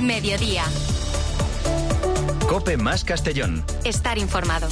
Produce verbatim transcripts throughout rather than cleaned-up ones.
Mediodía. COPE más Castellón. Estar informado.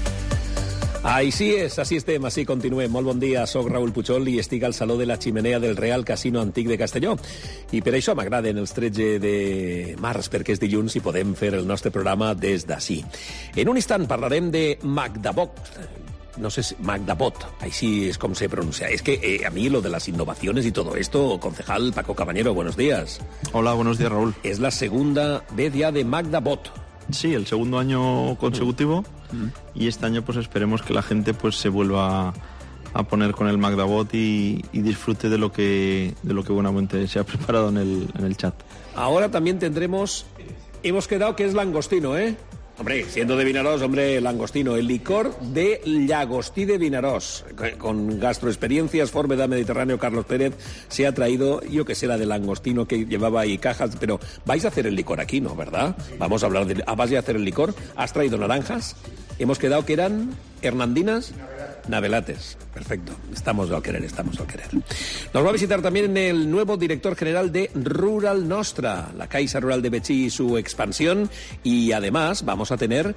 Així és, així estem, així continuem. Molt bon dia, soc Raül Puchol i estic al Saló de la Ximenea del Real Casino Antic de Castelló. I per això m'agraden els tretze de març, perquè és dilluns i podem fer el nostre programa des d'ací. En un instant parlarem de Magdabot. No sé si Magdabot, així es com se pronuncia. Es que eh, a mí lo de las innovaciones y todo esto, concejal Paco Cabañero, buenos días. Hola, buenos días, Raúl. Es la segunda vez ya de Magdabot. Sí, el segundo año consecutivo mm. y este año pues esperemos que la gente pues se vuelva a poner con el Magdabot y, y disfrute de lo que de lo que buenamente se ha preparado en el, en el chat. Ahora también tendremos, hemos quedado que es langostino, ¿eh? Hombre, siendo de Vinarós, hombre, langostino, el licor de Llagostí de Vinarós. Con gastroexperiencias, Fórmeda Mediterráneo, Carlos Pérez se ha traído, yo que sé, la de langostino que llevaba ahí cajas, pero vais a hacer el licor aquí, ¿no? ¿Verdad? Vamos a hablar de... ¿Ah, vas a hacer el licor? ¿Has traído naranjas? Hemos quedado que eran hernandinas, navelates. Perfecto. Estamos al querer, estamos al querer. Nos va a visitar también el nuevo director general de Rural Nostra, la Caixa Rural de Betxí y su expansión. Y además vamos a tener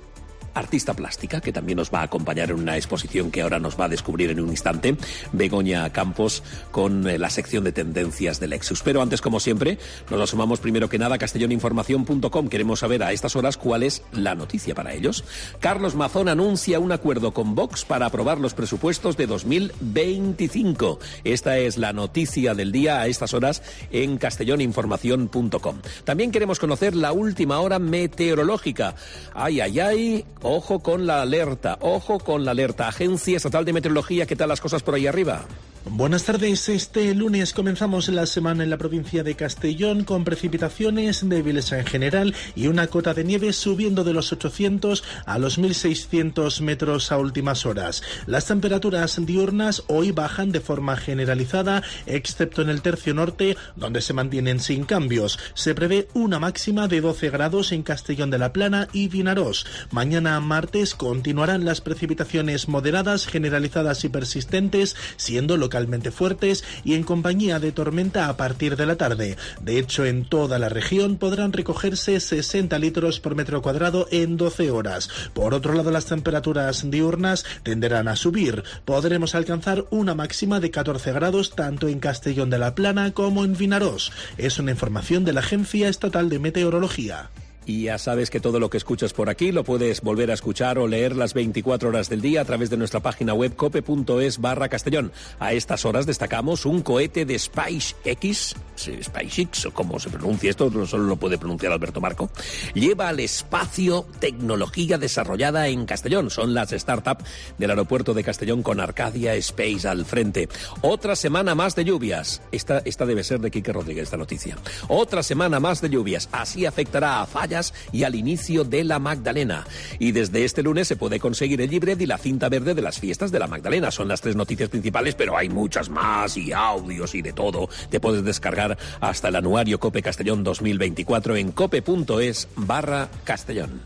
artista plástica, que también nos va a acompañar en una exposición que ahora nos va a descubrir en un instante, Begoña Campos, con la sección de tendencias de Lexus. Pero antes, como siempre, nos asomamos primero que nada a castellón información punto com. Queremos saber a estas horas cuál es la noticia para ellos. Carlos Mazón anuncia un acuerdo con Vox para aprobar los presupuestos de dos mil veinticinco. Esta es la noticia del día a estas horas en castellón información punto com. También queremos conocer la última hora meteorológica. Ay, ay, ay... Ojo con la alerta, ojo con la alerta. Agencia Estatal de Meteorología, ¿qué tal las cosas por ahí arriba? Buenas tardes. Este lunes comenzamos la semana en la provincia de Castellón con precipitaciones débiles en general y una cota de nieve subiendo de los ochocientos a los mil seiscientos metros a últimas horas. Las temperaturas diurnas hoy bajan de forma generalizada, excepto en el tercio norte, donde se mantienen sin cambios. Se prevé una máxima de doce grados en Castellón de la Plana y Vinarós. Mañana martes continuarán las precipitaciones moderadas, generalizadas y persistentes, siendo localmente fuertes y en compañía de tormenta a partir de la tarde. De hecho, en toda la región podrán recogerse sesenta litros por metro cuadrado en doce horas. Por otro lado, las temperaturas diurnas tenderán a subir. Podremos alcanzar una máxima de catorce grados tanto en Castellón de la Plana como en Vinarós. Es una información de la Agencia Estatal de Meteorología. Y ya sabes que todo lo que escuchas por aquí lo puedes volver a escuchar o leer las veinticuatro horas del día a través de nuestra página web cope punto es barra Castellón. A estas horas destacamos un cohete de SpaceX, SpaceX o como se pronuncia esto, solo lo puede pronunciar Alberto Marco, lleva al espacio tecnología desarrollada en Castellón. Son las startups del aeropuerto de Castellón con Arcadia Space al frente. Otra semana más de lluvias. Esta, esta debe ser de Quique Rodríguez, esta noticia. Otra semana más de lluvias. Así afectará a Fallas y al inicio de la Magdalena. Y desde este lunes se puede conseguir el libret y la cinta verde de las fiestas de la Magdalena. Son las tres noticias principales, pero hay muchas más y audios y de todo. Te puedes descargar hasta el anuario COPE Castellón dos mil veinticuatro en cope punto es barra Castellón.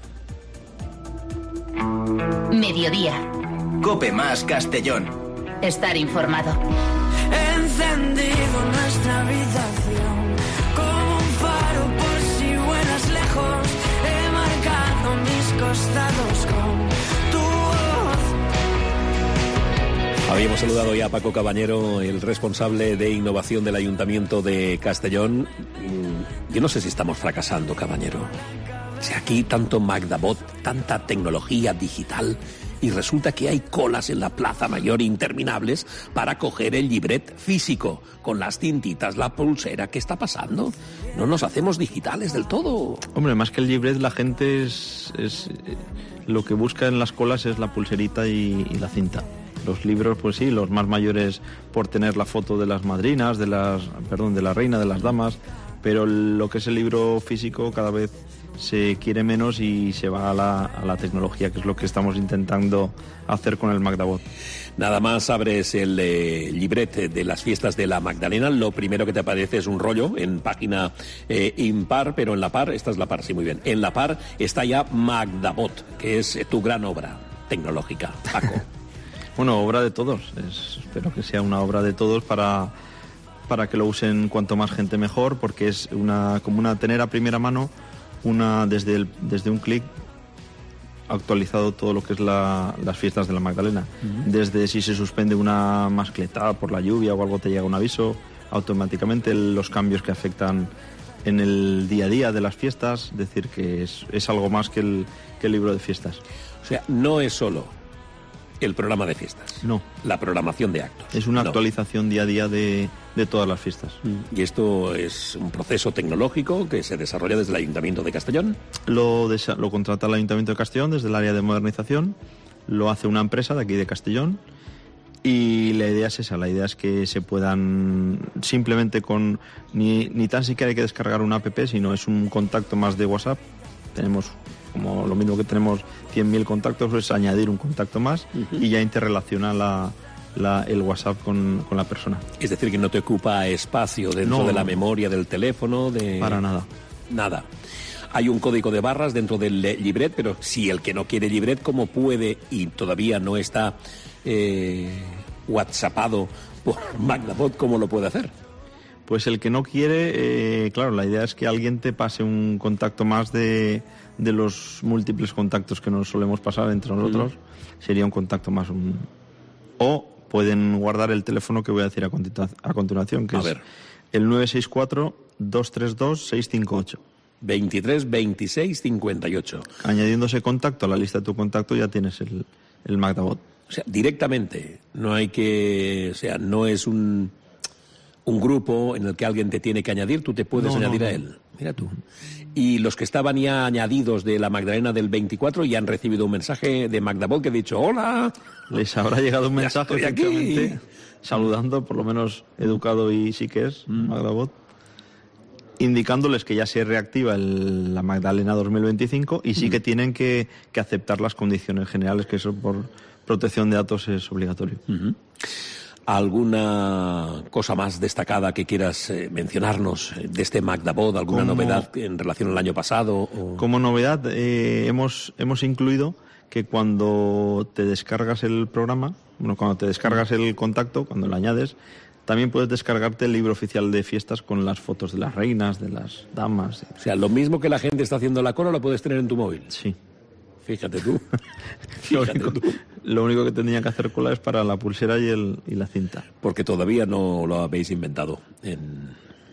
Mediodía. COPE más Castellón. Estar informado. Encendido nuestra habitación como un faro por si vuelas lejos. He marcado mis costados con tu voz. Habíamos saludado ya a Paco Cabañero, el responsable de innovación del Ayuntamiento de Castellón. Yo no sé si estamos fracasando, Cabañero. Si aquí tanto Magdabot, tanta tecnología digital, y resulta que hay colas en la Plaza Mayor interminables para coger el libret físico, con las tintitas, la pulsera. ¿Qué está pasando? No nos hacemos digitales del todo. Hombre, más que el libret, la gente es, es lo que busca en las colas es la pulserita y, y la cinta. Los libros, pues sí, los más mayores por tener la foto de las madrinas, de las, perdón, de la reina, de las damas, pero lo que es el libro físico cada vez se quiere menos y se va a la, a la tecnología, que es lo que estamos intentando hacer con el Magdabot. Nada más abres el eh, libret de las fiestas de la Magdalena, lo primero que te aparece es un rollo en página eh, impar, pero en la par, esta es la par, sí, muy bien, en la par está ya Magdabot, que es eh, tu gran obra tecnológica, Paco. Bueno, obra de todos, es, espero que sea una obra de todos para... para que lo usen cuanto más gente mejor, porque es una como una tener a primera mano una desde el, desde un clic actualizado todo lo que es la, las fiestas de la Magdalena. Uh-huh. Desde si se suspende una mascleta por la lluvia o algo, te llega un aviso automáticamente, los cambios que afectan en el día a día de las fiestas, es decir, que es, es algo más que el, que el libro de fiestas. O sea, no es solo el programa de fiestas. No. La programación de actos. Es una no. actualización día a día de, de todas las fiestas. Y esto es un proceso tecnológico que se desarrolla desde el Ayuntamiento de Castellón. Lo, desa- lo contrata el Ayuntamiento de Castellón desde el área de modernización. Lo hace una empresa de aquí de Castellón. Y la idea es esa, la idea es que se puedan simplemente con... Ni, ni tan siquiera hay que descargar una app, sino es un contacto más de WhatsApp. Tenemos... como lo mismo que tenemos cien mil contactos, es añadir un contacto más uh-huh. y ya interrelaciona la, la, el WhatsApp con, con la persona. Es decir, que no te ocupa espacio dentro no, de la memoria del teléfono. De... Para nada. Nada. Hay un código de barras dentro del libret, pero si el que no quiere libret, ¿cómo puede y todavía no está eh, whatsappado por Magdabot, cómo lo puede hacer? Pues el que no quiere, eh, claro, la idea es que alguien te pase un contacto más de... de los múltiples contactos que nos solemos pasar entre nosotros, mm. sería un contacto más. Un... O pueden guardar el teléfono que voy a decir a, continu- a continuación, que a es ver. el nueve seis cuatro, dos tres dos, seis cinco ocho. veintitrés veintiséis cincuenta y ocho. Añadiendo ese contacto a la lista de tu contacto ya tienes el, el Magdabot. O sea, directamente, no hay que... O sea, no es un... un grupo en el que alguien te tiene que añadir, tú te puedes no, añadir no, a él. Mira tú. Y los que estaban ya añadidos de la Magdalena del veinticuatro ya han recibido un mensaje de Magdabot que ha dicho, hola. Les habrá llegado un mensaje ya estoy aquí. Saludando, por lo menos educado y sí que es, mm. Magdabot, indicándoles que ya se reactiva el, la Magdalena dos mil veinticinco y sí mm. que tienen que, que aceptar las condiciones generales, que eso por protección de datos es obligatorio. Mm-hmm. ¿Alguna cosa más destacada que quieras eh, mencionarnos de este Magdabot? ¿Alguna como, novedad en relación al año pasado? O... Como novedad, eh, hemos, hemos incluido que cuando te descargas el programa, bueno, cuando te descargas el contacto, cuando lo añades, también puedes descargarte el libro oficial de fiestas con las fotos de las reinas, de las damas. O sea, lo mismo que la gente está haciendo en la cola lo puedes tener en tu móvil. Sí. Fíjate tú. Fíjate lo, único, tú. Lo único que tenía que hacer cola es para la pulsera y, el, y la cinta. Porque todavía no lo habéis inventado en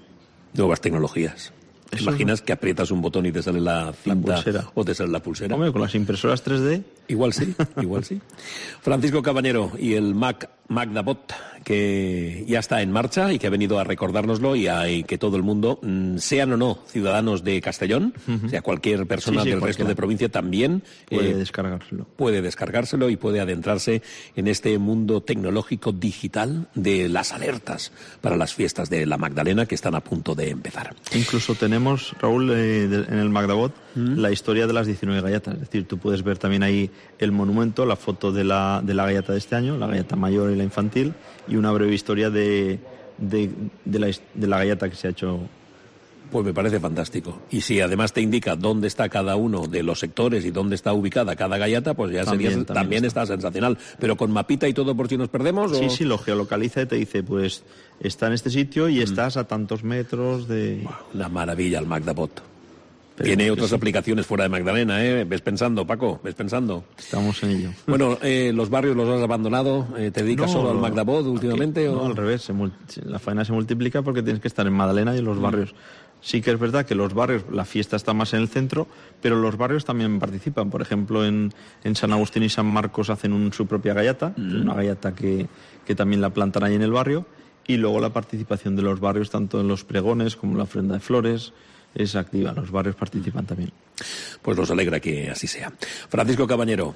nuevas tecnologías. ¿Te Eso imaginas es... que aprietas un botón y te sale la cinta la o te sale la pulsera? Hombre, con las impresoras tres D. Igual sí, igual sí. Francisco Cabañero y el Mac Magdabot, que ya está en marcha y que ha venido a recordárnoslo y a y que todo el mundo, sean o no ciudadanos de Castellón, uh-huh. o sea, cualquier persona sí, sí, del cualquiera. resto de provincia también puede eh, descargárselo. Puede descargárselo y puede adentrarse en este mundo tecnológico digital de las alertas para las fiestas de la Magdalena que están a punto de empezar. Incluso tenemos, Raúl, eh, de, en el Magdabot, uh-huh. la historia de las diecinueve galletas. Es decir, tú puedes ver también ahí el monumento, la foto de la, de la galleta de este año, la galleta mayor y la infantil, y una breve historia de, de, de, la, de la galleta que se ha hecho. Pues me parece fantástico. Y si además te indica dónde está cada uno de los sectores y dónde está ubicada cada galleta, pues ya también, sería, también, también está. está sensacional. Pero con mapita y todo por si nos perdemos. Sí, ¿o? sí, lo geolocaliza y te dice, pues está en este sitio y mm. estás a tantos metros de... Una maravilla el Magdabot. Tiene otras sí. aplicaciones fuera de Magdalena, ¿eh? Ves pensando, Paco, ves pensando. Estamos en ello. Bueno, eh, ¿los barrios los has abandonado? Eh, ¿Te dedicas no, solo al Magdabot últimamente? Aquí, o... No, al revés. Se mul- la faena se multiplica porque tienes que estar en Magdalena y en los mm. barrios. Sí que es verdad que los barrios, la fiesta está más en el centro, pero los barrios también participan. Por ejemplo, en, en San Agustín y San Marcos hacen un, su propia galleta, mm. una galleta que, que también la plantan ahí en el barrio. Y luego la participación de los barrios, tanto en los pregones como en la ofrenda de flores, es activa, los barrios participan también. Pues nos alegra que así sea. Francisco Cabañero,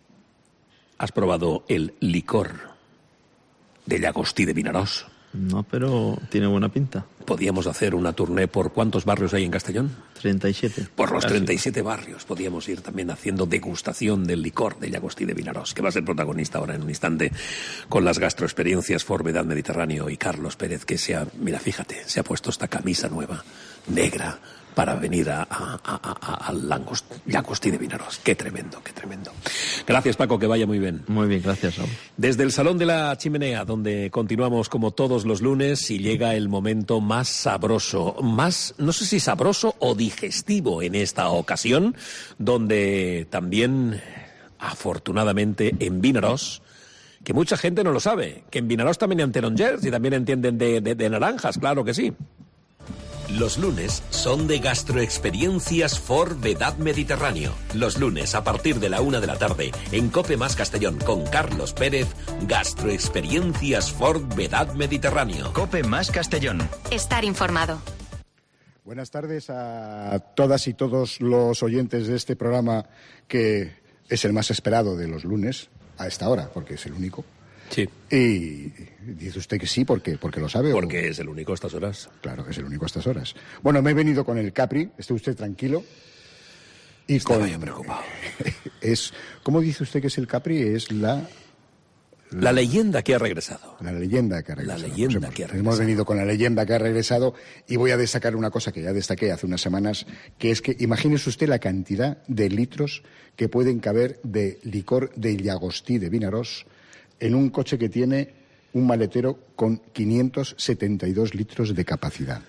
¿has probado el licor de Llagostí de Vinaròs? No, pero tiene buena pinta. podíamos hacer una tournée por ¿cuántos barrios hay en Castellón? treinta y siete. Por los Casi. treinta y siete barrios podíamos ir también haciendo degustación del licor de Llagostí de Vinaròs, que va a ser protagonista ahora en un instante con las gastroexperiencias Forvedad Mediterráneo y Carlos Pérez, que se ha, mira, fíjate, se ha puesto esta camisa nueva, negra, para venir a, a, a, a, al Llagostí de Vinaròs. Qué tremendo, qué tremendo. Gracias, Paco, que vaya muy bien. Muy bien, gracias, Raúl. Desde el Salón de la Chimenea, donde continuamos como todos los lunes y llega el momento más sabroso, más, no sé si sabroso o digestivo en esta ocasión, donde también, afortunadamente, en Vinaròs, que mucha gente no lo sabe, que en Vinaròs también hay tarongers y también entienden de, de, de naranjas, claro que sí. Los lunes son de gastroexperiencias Forvedad Mediterráneo. Los lunes a partir de la una de la tarde en Cope Más Castellón con Carlos Pérez, gastroexperiencias Forvedad Mediterráneo. Cope Más Castellón. Estar informado. Buenas tardes a todas y todos los oyentes de este programa, que es el más esperado de los lunes a esta hora, porque es el único. Sí. Y dice usted que sí, porque porque lo sabe. Porque o... es el único a estas horas. Claro que es el único a estas horas. Bueno, me he venido con el Capri, esté usted tranquilo. Y Estaba con... yo preocupado. es, ¿cómo dice usted que es el Capri? Es la... La, la leyenda que ha regresado. La leyenda que ha regresado. La leyenda hemos, que ha regresado. Hemos venido con la leyenda que ha regresado y voy a destacar una cosa que ya destaqué hace unas semanas, que es que imagínese usted la cantidad de litros que pueden caber de licor de Llagostí de Vinaròs en un coche que tiene un maletero con quinientos setenta y dos litros de capacidad.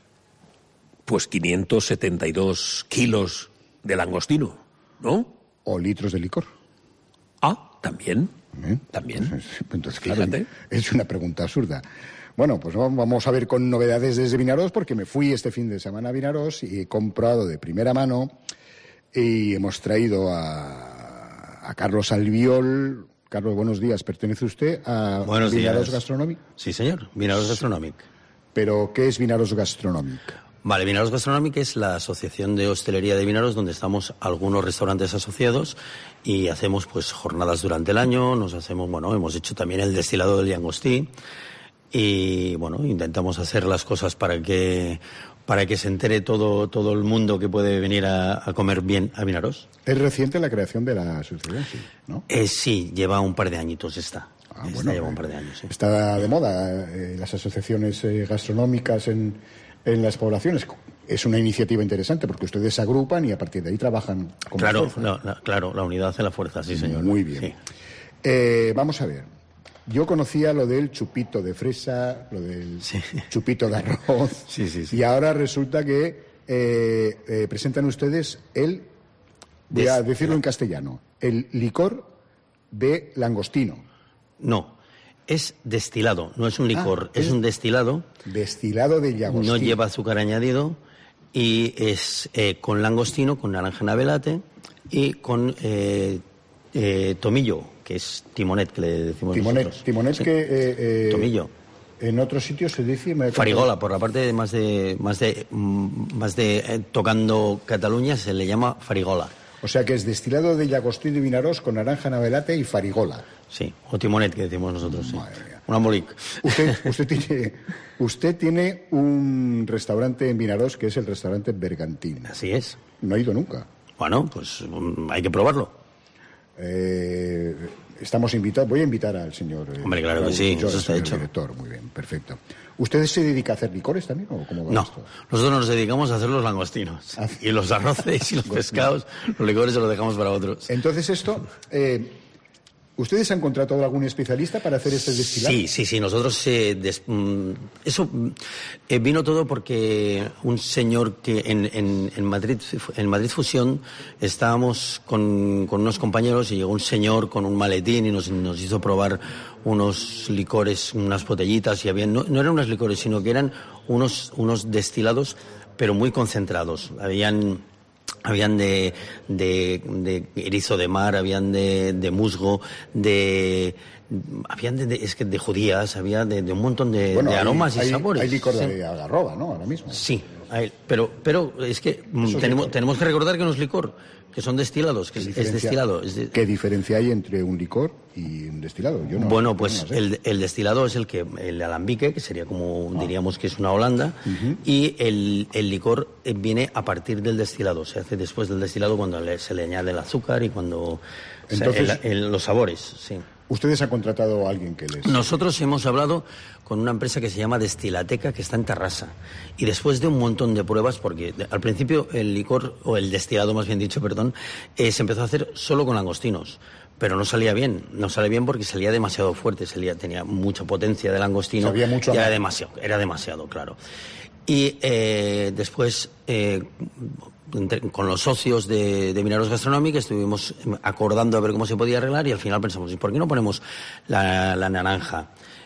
Pues quinientos setenta y dos kilos de langostino, ¿no? O litros de licor. Ah, también. ¿Eh? También. Entonces, claro, Fíjate. es una pregunta absurda. Bueno, pues vamos a ver con novedades desde Vinaròs, porque me fui este fin de semana a Vinaròs y he comprado de primera mano y hemos traído a, a Carlos Albiol. Carlos, buenos días. ¿Pertenece usted a Buenos Vinaròs días. Gastronomic? Sí, señor. Vinaròs Gastronomic. ¿Pero qué es Vinaròs Gastronomic? Vale, Vinaròs Gastronomic es la asociación de hostelería de Vinaròs, donde estamos algunos restaurantes asociados y hacemos pues jornadas durante el año. Nos hacemos, bueno, hemos hecho también el destilado del llagostí y, bueno, intentamos hacer las cosas para que para que se entere todo todo el mundo que puede venir a, a comer bien a Vinaròs. Es reciente la creación de la asociación, sí, ¿no? Eh, sí, lleva un par de añitos esta. Ah, esta bueno, lleva eh, un par de años, sí. Está de moda eh, las asociaciones eh, gastronómicas en, en las poblaciones. Es una iniciativa interesante porque ustedes se agrupan y a partir de ahí trabajan con Claro, fuerza. la, la, claro, la unidad hace la fuerza, sí, señor. Muy bien. Sí. Eh, vamos a ver. Yo conocía lo del chupito de fresa, lo del Sí. chupito de arroz. Sí, sí, sí. Y ahora resulta que eh, eh, presentan ustedes el, voy a Des- decirlo en castellano, el licor de langostino. No, es destilado, no es un licor, Ah, es es- un destilado, Destilado de llagostí. no lleva azúcar añadido y es eh, con langostino, con naranja navelate y con eh, eh, tomillo, que es timonet, que le decimos Timonet, nosotros. timonet Sí. que... eh, eh, Tomillo. En otros sitios se dice... me- Farigola, por la parte de más de más de mm, más de eh, tocando Cataluña se le llama farigola. O sea que es destilado de llagostí de Vinaròs con naranja navelate y farigola. Sí, o timonet que decimos nosotros, sí. Madre mía. Un ambolic. Usted, usted, tiene, usted tiene un restaurante en Vinaròs que es el restaurante Bergantín. Así es. No he ido nunca. Bueno, pues mm, hay que probarlo. Eh, estamos invitados. Voy a invitar al señor. eh, Hombre, claro que Raúl sí, Puigol, eso al está señor hecho. director. Muy bien, perfecto. ¿Usted se dedica a hacer licores también o cómo va No, esto? nosotros nos dedicamos a hacer los langostinos. Ah. Y los arroces y los pescados, los licores se los dejamos para otros. Entonces esto, eh, ¿ustedes han contratado a algún especialista para hacer este destilado? Sí, sí, sí. Nosotros eh, des- mm, eso mm, eh, vino todo porque un señor que en, en, en Madrid en Madrid Fusión estábamos con, con unos compañeros y llegó un señor con un maletín y nos, nos hizo probar unos licores, unas botellitas y habían no, no eran unos licores sino que eran unos unos destilados pero muy concentrados. Habían Habían de, de, de erizo de mar, habían de, de musgo, de, había de, es que de judías, había de, de un montón de, bueno, de aromas hay, y sabores. Hay licor sí. de algarroba, ¿no? Ahora mismo. Sí, hay, pero, pero es que mm, tenemos, tenemos que recordar que no es licor, que son destilados, que es, es destilado. Es de... ¿Qué diferencia hay entre un licor y un destilado? Yo no, bueno, pues no sé. el, el destilado es el que el alambique, que sería como, ah. diríamos que es una holanda, uh-huh. y el, el licor viene a partir del destilado, se hace después del destilado cuando le, se le añade el azúcar y cuando... Entonces, o sea, el, el, los sabores, sí. ¿Ustedes han contratado a alguien que les...? Nosotros hemos hablado con una empresa que se llama Destilateca, que está en Tarrasa. Y después de un montón de pruebas, porque al principio el licor, o el destilado más bien dicho, perdón, eh, se empezó a hacer solo con langostinos. Pero no salía bien, no salía bien porque salía demasiado fuerte, salía, tenía mucha potencia de langostino. Sabía mucho y era demasiado, era demasiado, claro. Y eh, después... Eh, con los socios de, de Vinaroz Gastronomic estuvimos acordando a ver cómo se podía arreglar y al final pensamos, ¿y por qué no ponemos la, la naranja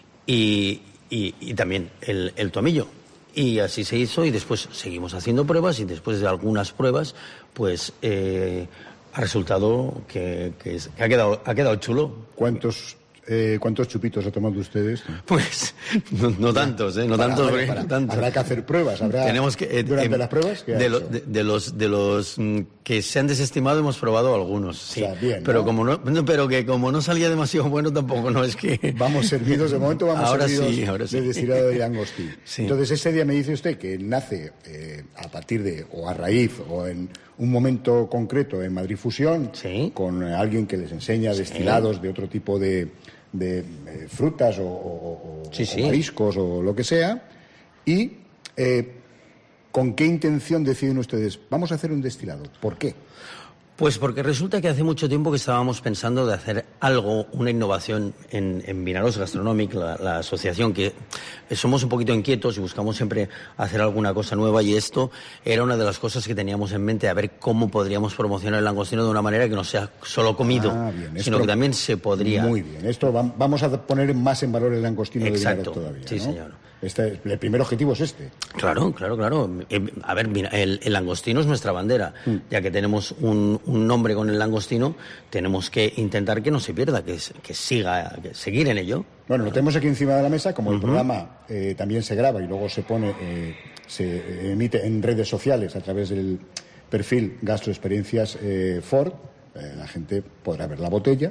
y, y, y también el, el tomillo? Y así se hizo y después seguimos haciendo pruebas y después de algunas pruebas pues eh, ha resultado que, que, es, que ha, quedado, ha quedado chulo. ¿Cuántos... Eh, ¿Cuántos chupitos ha tomado ustedes? Pues no, no tantos, ¿eh? No para, tantos, para, para. No tantos. Habrá que hacer pruebas. Habrá, Tenemos que, eh, durante eh, las pruebas, ¿qué de, ha lo, hecho? de, de los de los mm, que se han desestimado hemos probado algunos, sí. O sea, bien, pero ¿no? como no, pero que como no salía demasiado bueno tampoco, no es que. Vamos servidos de momento, vamos ahora servidos sí, ahora sí. de destilado de langostín. Sí. Entonces ese día me dice usted que nace eh, a partir de o a raíz o en un momento concreto en Madrid Fusión, ¿sí? Con alguien que les enseña destilados, sí, de otro tipo de de eh, frutas o, o, o, sí, sí. o mariscos o lo que sea, y eh, ¿con qué intención deciden ustedes? Vamos a hacer un destilado. ¿Por qué? Pues porque resulta que hace mucho tiempo que estábamos pensando de hacer algo, una innovación en, en Vinaroz Gastronomic, la, la asociación, que somos un poquito inquietos y buscamos siempre hacer alguna cosa nueva, y esto era una de las cosas que teníamos en mente, a ver cómo podríamos promocionar el langostino de una manera que no sea solo comido, ah, bien. sino esto, que también se podría... Muy bien, esto va, vamos a poner más en valor el langostino. Exacto. De Vinaroz todavía, sí, ¿no? señor. Este, el primer objetivo es este. Claro, claro, claro. A ver, mira, el, el langostino es nuestra bandera. Mm. Ya que tenemos un, un nombre con el langostino, tenemos que intentar que no se pierda, que, que siga, que seguir en ello. Bueno, lo tenemos aquí encima de la mesa, como uh-huh. el programa eh, también se graba y luego se pone, eh, se emite en redes sociales a través del perfil Gastroexperiencias eh, Ford, eh, la gente podrá ver la botella.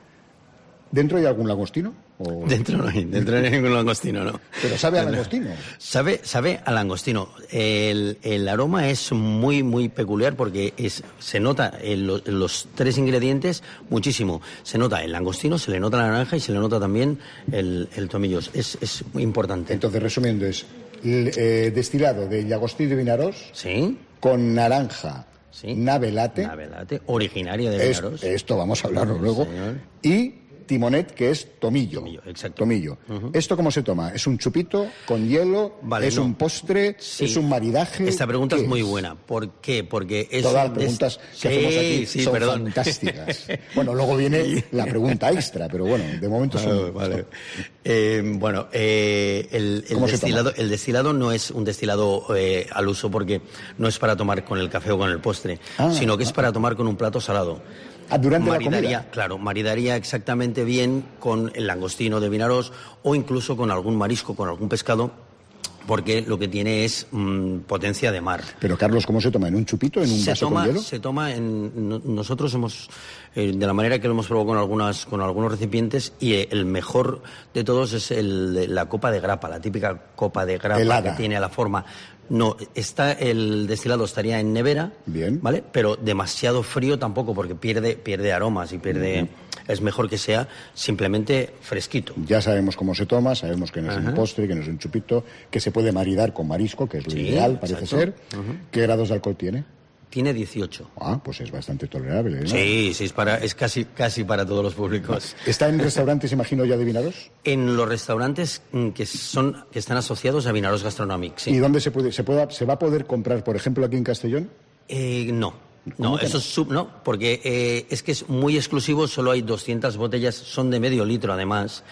¿Dentro hay algún langostino? ¿O... Dentro no hay, dentro no hay ningún langostino, ¿no? Pero sabe a langostino. Sabe, sabe a langostino. El, el aroma es muy, muy peculiar porque es, se nota en los, en los tres ingredientes muchísimo. Se nota el langostino, se le nota la naranja y se le nota también el, el tomillo. Es, es muy importante. Entonces, resumiendo, es el, eh, destilado de Llagostí de Vinaroz. Sí. Con naranja. Sí. Navelate. Navelate, originaria de Vinaroz. Es, esto vamos a hablarlo sí, luego. Señor. Y timonet, que es tomillo. Tomillo, exacto. Tomillo. Uh-huh. ¿Esto cómo se toma? ¿Es un chupito con hielo? Vale, ¿Es no. un postre? Sí. ¿Es un maridaje? Esta pregunta es muy es? buena. ¿Por qué? Porque es... Todas las preguntas que sí, hacemos aquí sí, son perdón. fantásticas. Bueno, luego viene la pregunta extra, pero bueno, de momento son... Vale, vale. Eh, bueno, eh, el, el, destilado, el destilado no es un destilado eh, al uso porque no es para tomar con el café o con el postre, ah, sino que ah. es para tomar con un plato salado. Ah, durante maridaría, la comida. Claro, maridaría exactamente bien con el langostino de Vinaroz o incluso con algún marisco, con algún pescado, porque lo que tiene es mmm, potencia de mar. Pero, Carlos, ¿cómo se toma? ¿En un chupito? ¿En un se vaso toma, con hielo? Se toma en... No, nosotros hemos... Eh, de la manera que lo hemos probado con, algunas, con algunos recipientes, y eh, el mejor de todos es el, la copa de grapa, la típica copa de grapa helada, que tiene la forma... No, está el destilado estaría en nevera, bien, ¿vale? Pero demasiado frío tampoco, porque pierde pierde aromas y pierde... Uh-huh. Es mejor que sea simplemente fresquito. Ya sabemos cómo se toma, sabemos que no es uh-huh. un postre, que no es un chupito, que se puede maridar con marisco, que es lo sí, ideal, parece exacto. ser. Uh-huh. ¿Qué grados de alcohol tiene? Tiene dieciocho. Ah, pues es bastante tolerable, ¿no? Sí, sí, es, para, es casi, casi para todos los públicos. ¿Está en restaurantes, imagino, ya de Vinaroz? En los restaurantes que son que están asociados a Vinaroz Gastronomic, sí. ¿Y dónde se puede, se pueda, se va a poder comprar, por ejemplo, aquí en Castellón? Eh, no. No, eso no? es sub, no, porque eh, es que es muy exclusivo, solo hay doscientas botellas, son de medio litro además,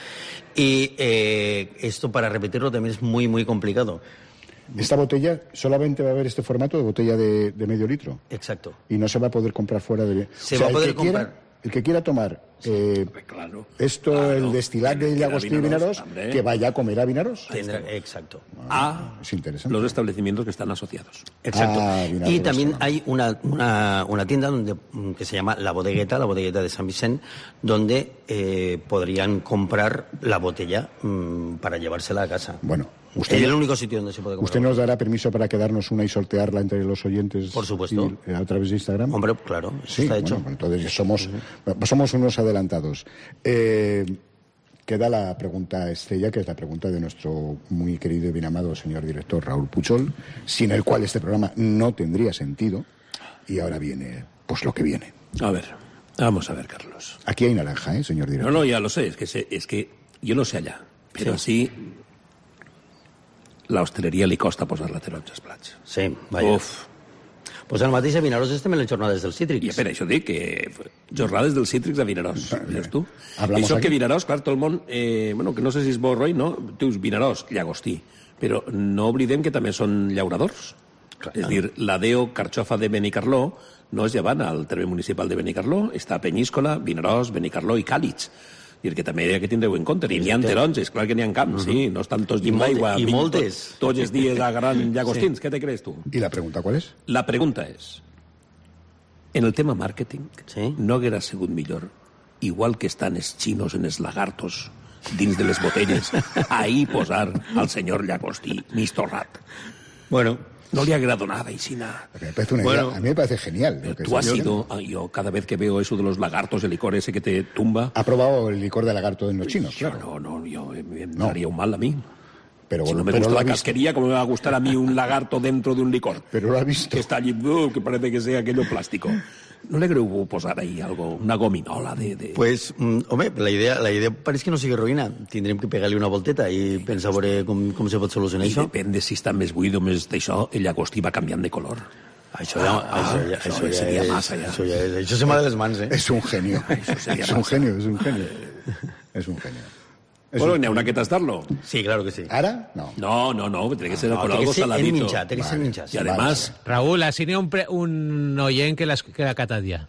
y eh, esto para repetirlo también es muy, muy complicado. ¿Esta botella solamente va a haber este formato de botella de, de medio litro? Exacto. ¿Y no se va a poder comprar fuera de...? Se o sea, va a poder el que comprar... Quiera, el que quiera tomar eh, claro, esto, claro, el destilat de Llagostí de Vinarós, que vaya a comer a Vinarós. Tendrá, exacto. A Es interesante. los establecimientos que están asociados. Exacto. Ah, Vinarós, y también claro. hay una, una, una tienda donde, mm, que se llama La Bodegueta, la Bodegueta de San Vicente, donde eh, podrían comprar la botella mm, para llevársela a casa. Bueno, Es usted, el único sitio donde se puede comprar. ¿usted nos dará permiso para quedarnos una y sortearla entre los oyentes? Por supuesto. y, eh, a través de Instagram. Hombre, claro, eso Sí, está bueno, hecho. pues entonces ya somos, somos unos adelantados. Eh, queda la pregunta estrella, que es la pregunta de nuestro muy querido y bien amado señor director Raúl Puchol, sin el cual este programa no tendría sentido. Y ahora viene, pues lo que viene. A ver, vamos a ver, Carlos. Aquí hay naranja, ¿eh, señor director? No, no, ya lo sé, es que, sé, es que yo no sé allá, pero sí, la hosteleria li costa posar la taronja als plats. Sí, vaja. Uf. Pues el mateix a Vinaròs estem en les jornades del Cítrics. I per això dic que jornades del Cítrics a Vinaròs, veus tu? Hablamos Això aquí. que Vinaròs, clar, tot el món, eh, bueno, que no sé si és bo, Roy, no? Tu dius Vinaròs, Llagostí, però no oblidem que també són llauradors. Clar, és a dir, la Deo Carxofa de Benicarló no és llevant al terme municipal de Benicarló, està a Penyíscola, Vinaròs, Benicarló i Càlix. I el que també hi ha que tindreu en compte, n'hi ha taronges, clar que n'hi ha camps, sí, no estan tots I dins molte- l'aigua. i vinc moltes. Tots, tots els dies a gran llagostins, què te creus tu? ¿Y la pregunta cuál es? La pregunta és, en el tema màrqueting, Sí. no haguera sigut millor, igual que estan els xinos en els lagartos dins de les botelles, ahí posar al senyor Llagostí mig torrat? Bueno, No li agrada nada, Isina. Porque me parece una Bueno, idea, a mí me parece genial. Lo que Tú has está sido, haciendo. ah, yo cada vez que veo eso de los lagartos, el licor ese que te tumba, Ha probado el licor de lagarto de los chinos, yo claro. no, no, yo me, me No. daría un mal a mí. Pero, Si bueno, no me pero gusta lo la ha visto. casquería, ¿cómo me va a gustar a mí un lagarto dentro de un licor? Pero lo ha visto. Que está allí, uh, que parece que sea aquello plástico. ¿No le creo posar ahí algo, una gominola de... de... pues, mm, home, la idea, la idea pareix que no sigui ruïna. Tindrem que pegar-li una volteta i pensar a veure com, com se pot solucionar I això. depèn de si està més buit o més d'això, el llagostí va canviant de color. Això ja, Ah, això ja, això això ja, seria és, massa, ja. Això, ja és, això se m'ha de les mans, eh? Es un genio. sería Es un más. genio, es un genio. Es un genio. Es Bueno, un- n'hi haurà que tastar-lo. Sí, claro que sí. ¿Ahora? No. No, no, no, tiene que ser No, con té que algo ser en saladito. minxar, té que ser Vale. minxar. Y además, Raúl, así ni un, pre- un oyen que, las, que la catadía.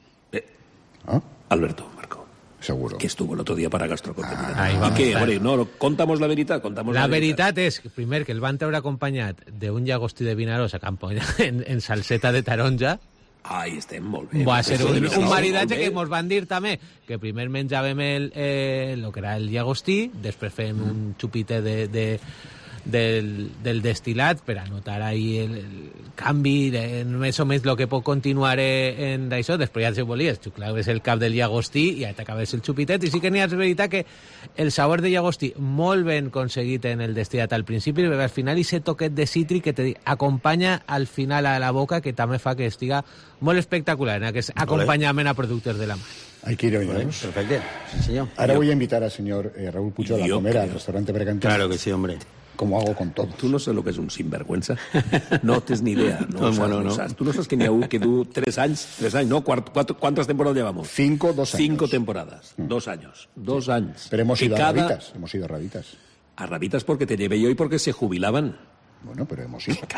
¿Ah? Alberto, Marco, Seguro. que estuvo el otro día para Gastrocontaminación. Ahí ¿Y vamos qué? a estar. Hombre, no, contamos la veritat, contamos la, La veritat és, que, primer, que el van treure acompanyat d'un llagostí de Vinaròs acompanyat en, en salseta de taronja. Ai, estem molt bé. Va ser Això de un, Vinaròs, un molt maridatge bé. que ens van dir també que primer menjàvem el, eh, lo que era el llagostí, després fem un xupite de, de, del, del destilat per a notar ahí el, el canvi, de, més o menys el que pot continuar eh, en d'això. Després ja si volies, xuclaves el cap del llagostí i ja t'acabes el xupitet. I sí que n'hi ha, és veritat que el sabor de llagostí molt ben aconseguit en el destilat al principi, però al final ese toquet de cítric que te acompanya al final a la boca, que també fa que estiga molt espectacular en aquest acompanyament a productes de la mà. Hay que ir a Vale, Vinaròs. perfecte. Sí, senyor. Ahora voy a invitar al señor eh, Raúl Puchol a Yo comer al creo. restaurante Bergantín. Claro que sí, hombre. Como hago con todos. Tú no sabes lo que es un sinvergüenza. No tienes ni idea. No, No, sabes, bueno, no no. sabes. Tú no sabes que ni aún que tú tres años, tres años, ¿no? Cuatro, cuatro- ¿Cuántas temporadas llevamos? Cinco, dos años. Cinco temporadas, dos años, dos años. Pero hemos Que ido a cada- rabitas. Hemos ido a rabitas. A rabitas porque te llevé yo y porque se jubilaban. Bueno, pero hemos ido.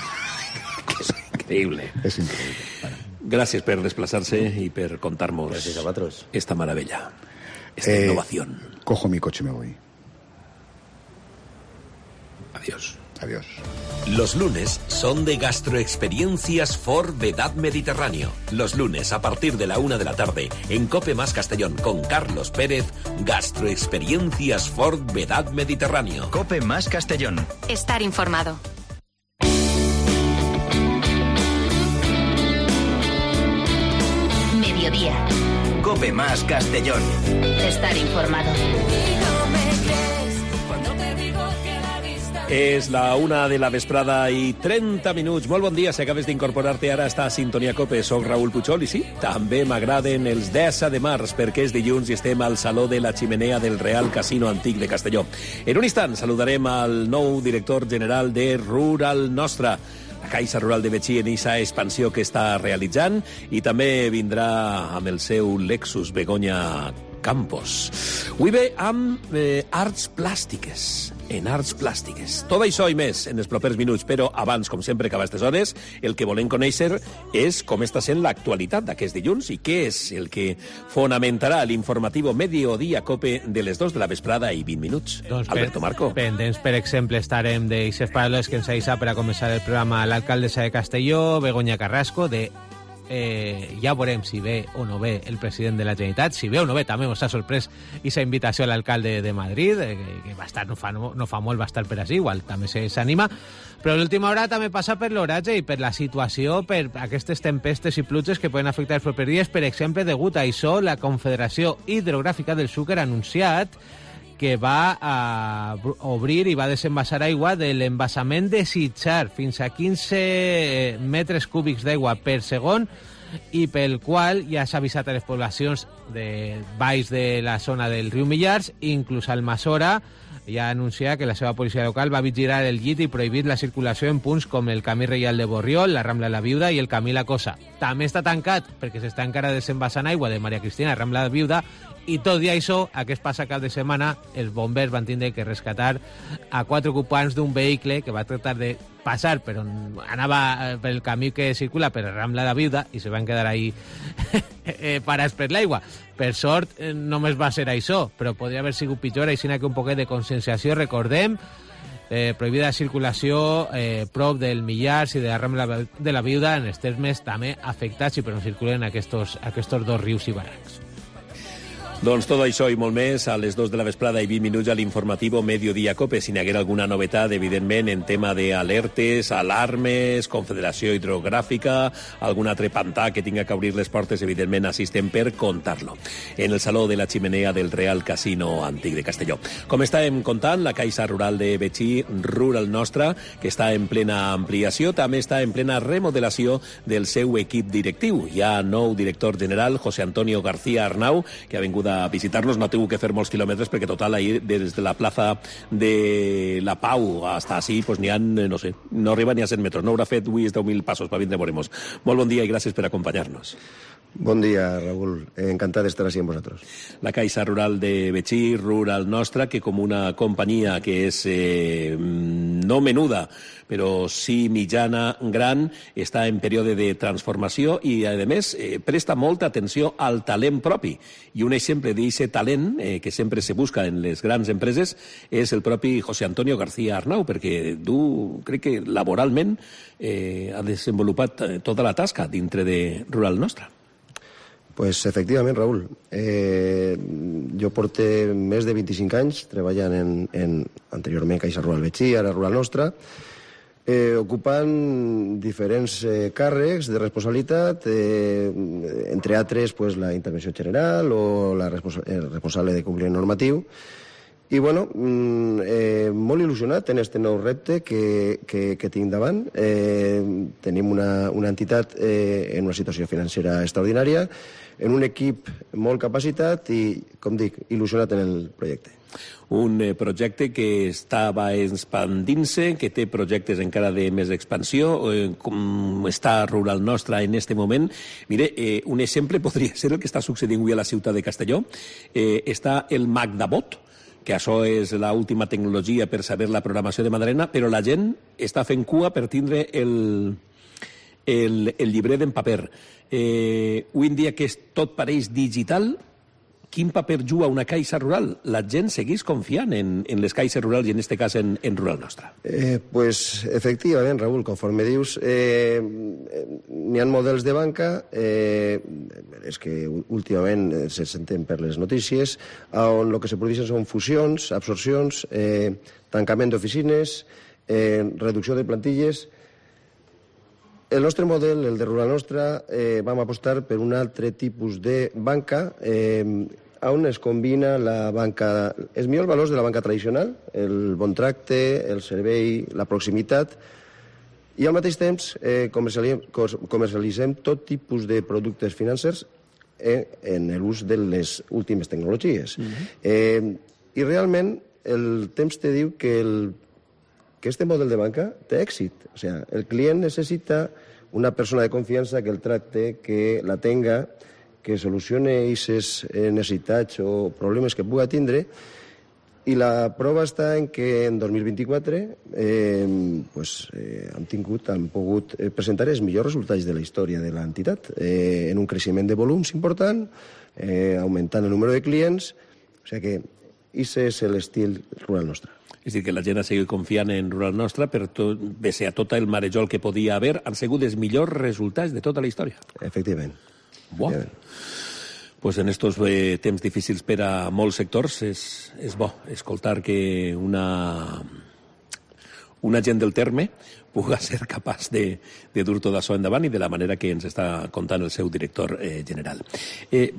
Es increíble. Es increíble. Bueno. Gràcies per desplaçar-se i per contar-nos Gràcies a vosaltres. esta maravilla, esta Eh, innovación. Cojo mi coche y me voy. Adiós. Adiós. Los lunes son de Gastroexperiencias for Vedad Mediterráneo. Los lunes a partir de la una de la tarde en Cope Más Castellón con Carlos Pérez, Gastroexperiencias for Vedad Mediterráneo. Cope Más Castellón. Estar informado. Mediodía. Cope Más Castellón. Estar informado. És la una de la vesprada i trenta minuts. Molt bon dia, si acabes d'incorporar-te ara a esta sintonia Cope. Soc Raúl Puchol i sí, també m'agraden els deu de març perquè és dilluns i estem al Saló de la Chimenea del Real Casino Antic de Castelló. En un instant saludarem al nou director general de Rural Nostra, la Caixa Rural de Betxí en aquesta expansió que està realitzant, i també vindrà amb el seu Lexus Begoña Campos. Avui ve amb eh, arts plàstiques. en arts plàstiques. Tot això i més en els propers minuts, però abans, com sempre, que a aquestes hores, el que volem conèixer és com està sent l'actualitat d'aquest dilluns i què és el que fonamentarà l'informatiu Mediodía Cope de les dos de la vesprada i vint minuts. Doncs Alberto Marco. Pendents, per exemple, estarem d'eixes paraules que ens ha deixat per a començar el programa l'alcaldessa de Castelló, Begoña Carrasco, de Eh, ja veurem si ve o no ve el president de la Generalitat. Si ve o no ve, també ens ha sorprès aquesta invitació a l'alcalde de Madrid, eh, que, que va estar, no fa, no, no fa molt, va estar per així, igual també s'anima, però l'última hora també passa per l'oratge i per la situació, per aquestes tempestes i pluges que poden afectar els propers dies. Per exemple, degut a això, la Confederació Hidrogràfica del Xúquer ha anunciat que va a obrir i va desembassar aigua de l'embassament de Sitjar fins a quinze metres cúbics d'aigua per segon i pel qual ja s'ha avisat a les poblacions de baix de la zona del riu Millars, inclús Almassora ja anuncia que la seva policia local va vigilar el llit i prohibir la circulació en punts com el Camí Reial de Borriol, la Rambla la Viuda i el Camí La Cosa. També està tancat perquè s'està encara desembassant aigua de Maria Cristina, Rambla la Viuda, i tot i això, aquest passat cap de setmana, els bombers van tindre que rescatar a quatre ocupants d'un vehicle que va tratar de passar, però anava pel camí que circula per Rambla la Viuda i se van quedar ahí parats per l'aigua. Per sort, només va ser això, però podria haver sigut pitjor, així que un poquet de conscienciació, recordem, eh, prohibida la circulació eh, prop del Millars i de la Rambla de la Viuda en els termes també afectats i per on circulen aquests, aquests dos rius i barrancs. Doncs tot això i molt més a les dos de la vesprada i vint minuts a l'informatiu Mediodía Cope. Si n'hi haguera alguna novetat, evidentment, en tema d'alertes, alarmes, Confederació Hidrogràfica, algun altre pantà que tinga que obrir les portes, evidentment, assistem per contar-lo. En el Saló de la Chimenea del Real Casino Antic de Castelló. Com estàvem contant, la Caixa Rural de Betxí, Rural Nostra, que està en plena ampliació, també està en plena remodelació del seu equip directiu. Hi ha nou director general, José Antonio García Arnau, que ha vingut a visitar-nos, no ha tingut que fer molts quilòmetres perquè total ahir des de la plaça de la Pau hasta així pues n'hi ha, no sé, no arriba ni a cent metres, no haurà fet avui deu mil passos per vindre a veure-nos. Molt bon dia i gràcies per acompanyar-nos. Bon dia, Raúl. Encantat d'estar així amb vosaltres. La Caixa Rural de Betxí, Rural Nostra, que com una companyia que és eh, no menuda, però sí mitjana, gran, està en període de transformació i, a més, eh, presta molta atenció al talent propi. I un exemple d'aquest talent eh, que sempre se busca en les grans empreses és el propi José Antonio García Arnau, perquè tu, crec que laboralment, eh, ha desenvolupat tota la tasca dintre de Rural Nostra. Pues efectivament, Raúl. Eh, jo porté més de vint-i-cinc anys treballant en, en anteriorment Caixa Rural Betxí, ara Rural Nostra, eh, ocupant diferents eh, càrrecs de responsabilitat, eh, entre altres pues, la intervenció general o la responsa el responsable de compliment normatiu. I, bueno, eh, molt il·lusionat en aquest nou repte que, que, que tinc davant. Eh, tenim una, una entitat eh, en una situació financera extraordinària, en un equip molt capacitat i, com dic, il·lusionat en el projecte. Un eh, projecte que estava expandint-se, que té projectes encara de més expansió, eh, com està Rural Nostra en aquest moment. Mire, eh, un exemple podria ser el que està succeint avui a la ciutat de Castelló. Eh, està el Magdabot, que això és l'última tecnologia per saber la programació de Madalena, però la gent està fent cua per tindre el, el, el llibret en paper. Eh, avui en dia que és tot pareix digital, quin paper juga una caixa rural? La gent segueix confiant en, en les caixes rurals i en aquest cas en, en Rural Nostra. Eh, pues, efectivament, Raúl, conforme dius, eh, n'hi ha models de banca, eh, és que últimament se senten per les notícies, on el que se produeixen són fusions, absorcions, eh, tancament d'oficines, eh, reducció de plantilles. El nostre model, el de Rural Nostra, eh, vam apostar per un altre tipus de banca eh, on es combina la banca, els millors valors de la banca tradicional, el bon tracte, el servei, la proximitat, i al mateix temps eh, comercialitzem, comercialitzem tot tipus de productes financers eh, en l'ús de les últimes tecnologies. Uh-huh. eh, I realment el temps te diu que el que este model de banca té èxit. O sea, el client necessita una persona de confiança que el tracte, que la tenga, que solucione aquestes necessitats o problemes que puga tindre I la prova està en que en dos mil vint-i-quatre eh, pues, eh, han tingut, han pogut presentar els millors resultats de la història de l'entitat, eh, en un creixement de volums important, eh, augmentant el número de clients, o sigui que aquest és l'estil rural nostre. És a dir, que la gent ha seguit confiant en Rural Nostra, però tot, pese a tot el marejol que podia haver, han sigut els millors resultats de tota la història. Efectivament. Bo. Pues en estos eh, temps difícils per a molts sectors és, és bo escoltar que una, una gent del terme puga ser capaç de, de dur tot això endavant i de la manera que ens està contant el seu director eh, general. Eh,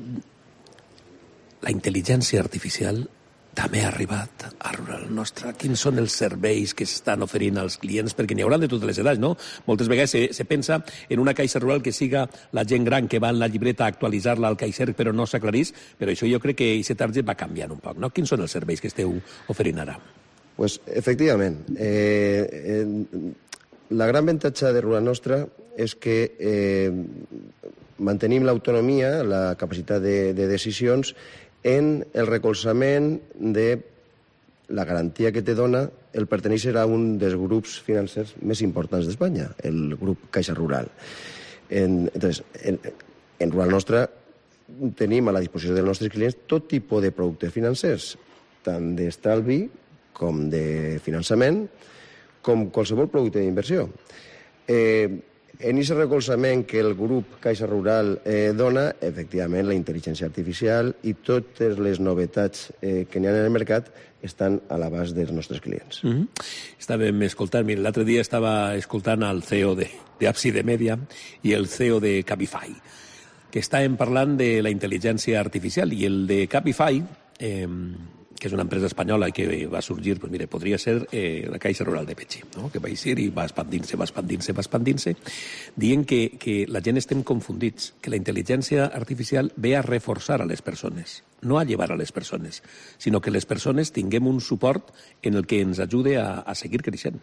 la intel·ligència artificial també ha arribat a Rural Nostra. Quins són els serveis que s'estan oferint als clients? Perquè n'hi haurà de totes les edats, no? Moltes vegades se, se pensa en una caixa rural que siga la gent gran que va en la llibreta a actualitzar-la al caixer però no s'aclarís, però això jo crec que aquest target va canviant un poc, no? Quins són els serveis que esteu oferint ara? Pues, efectivament. Eh, eh, la gran avantatge de Rural Nostra és que eh, mantenim l'autonomia, la capacitat de, de decisions en el recolzament de la garantia que te dona el pertenèixer a un dels grups financers més importants d'Espanya, el grup Caixa Rural. En, entonces, en, en Rural Nostra tenim a la disposició dels nostres clients tot tipus de productes financers, tant d'estalvi com de finançament, com qualsevol producte d'inversió. Eh, En aquest recolzament que el grup Caixa Rural eh, dona, efectivament, la intel·ligència artificial i totes les novetats eh, que n'hi ha en el mercat estan a l'abast dels nostres clients. Mm-hmm. Estàvem escoltant, mira, l'altre dia estava escoltant el C E O d'Àpside Media i el C E O de Cabify, que estàvem parlant de la intel·ligència artificial, i el de Cabify, eh, que és una empresa espanyola que va sorgir, pues mire, podria ser eh, la Caixa Rural de Petxí, no? Que va eixir i va expandint-se, va expandint-se, va expandint-se, dient que, que la gent estem confundits, que la intel·ligència artificial ve a reforçar a les persones, no a llevar a les persones, sinó que les persones tinguem un suport en el que ens ajude a, a seguir creixent.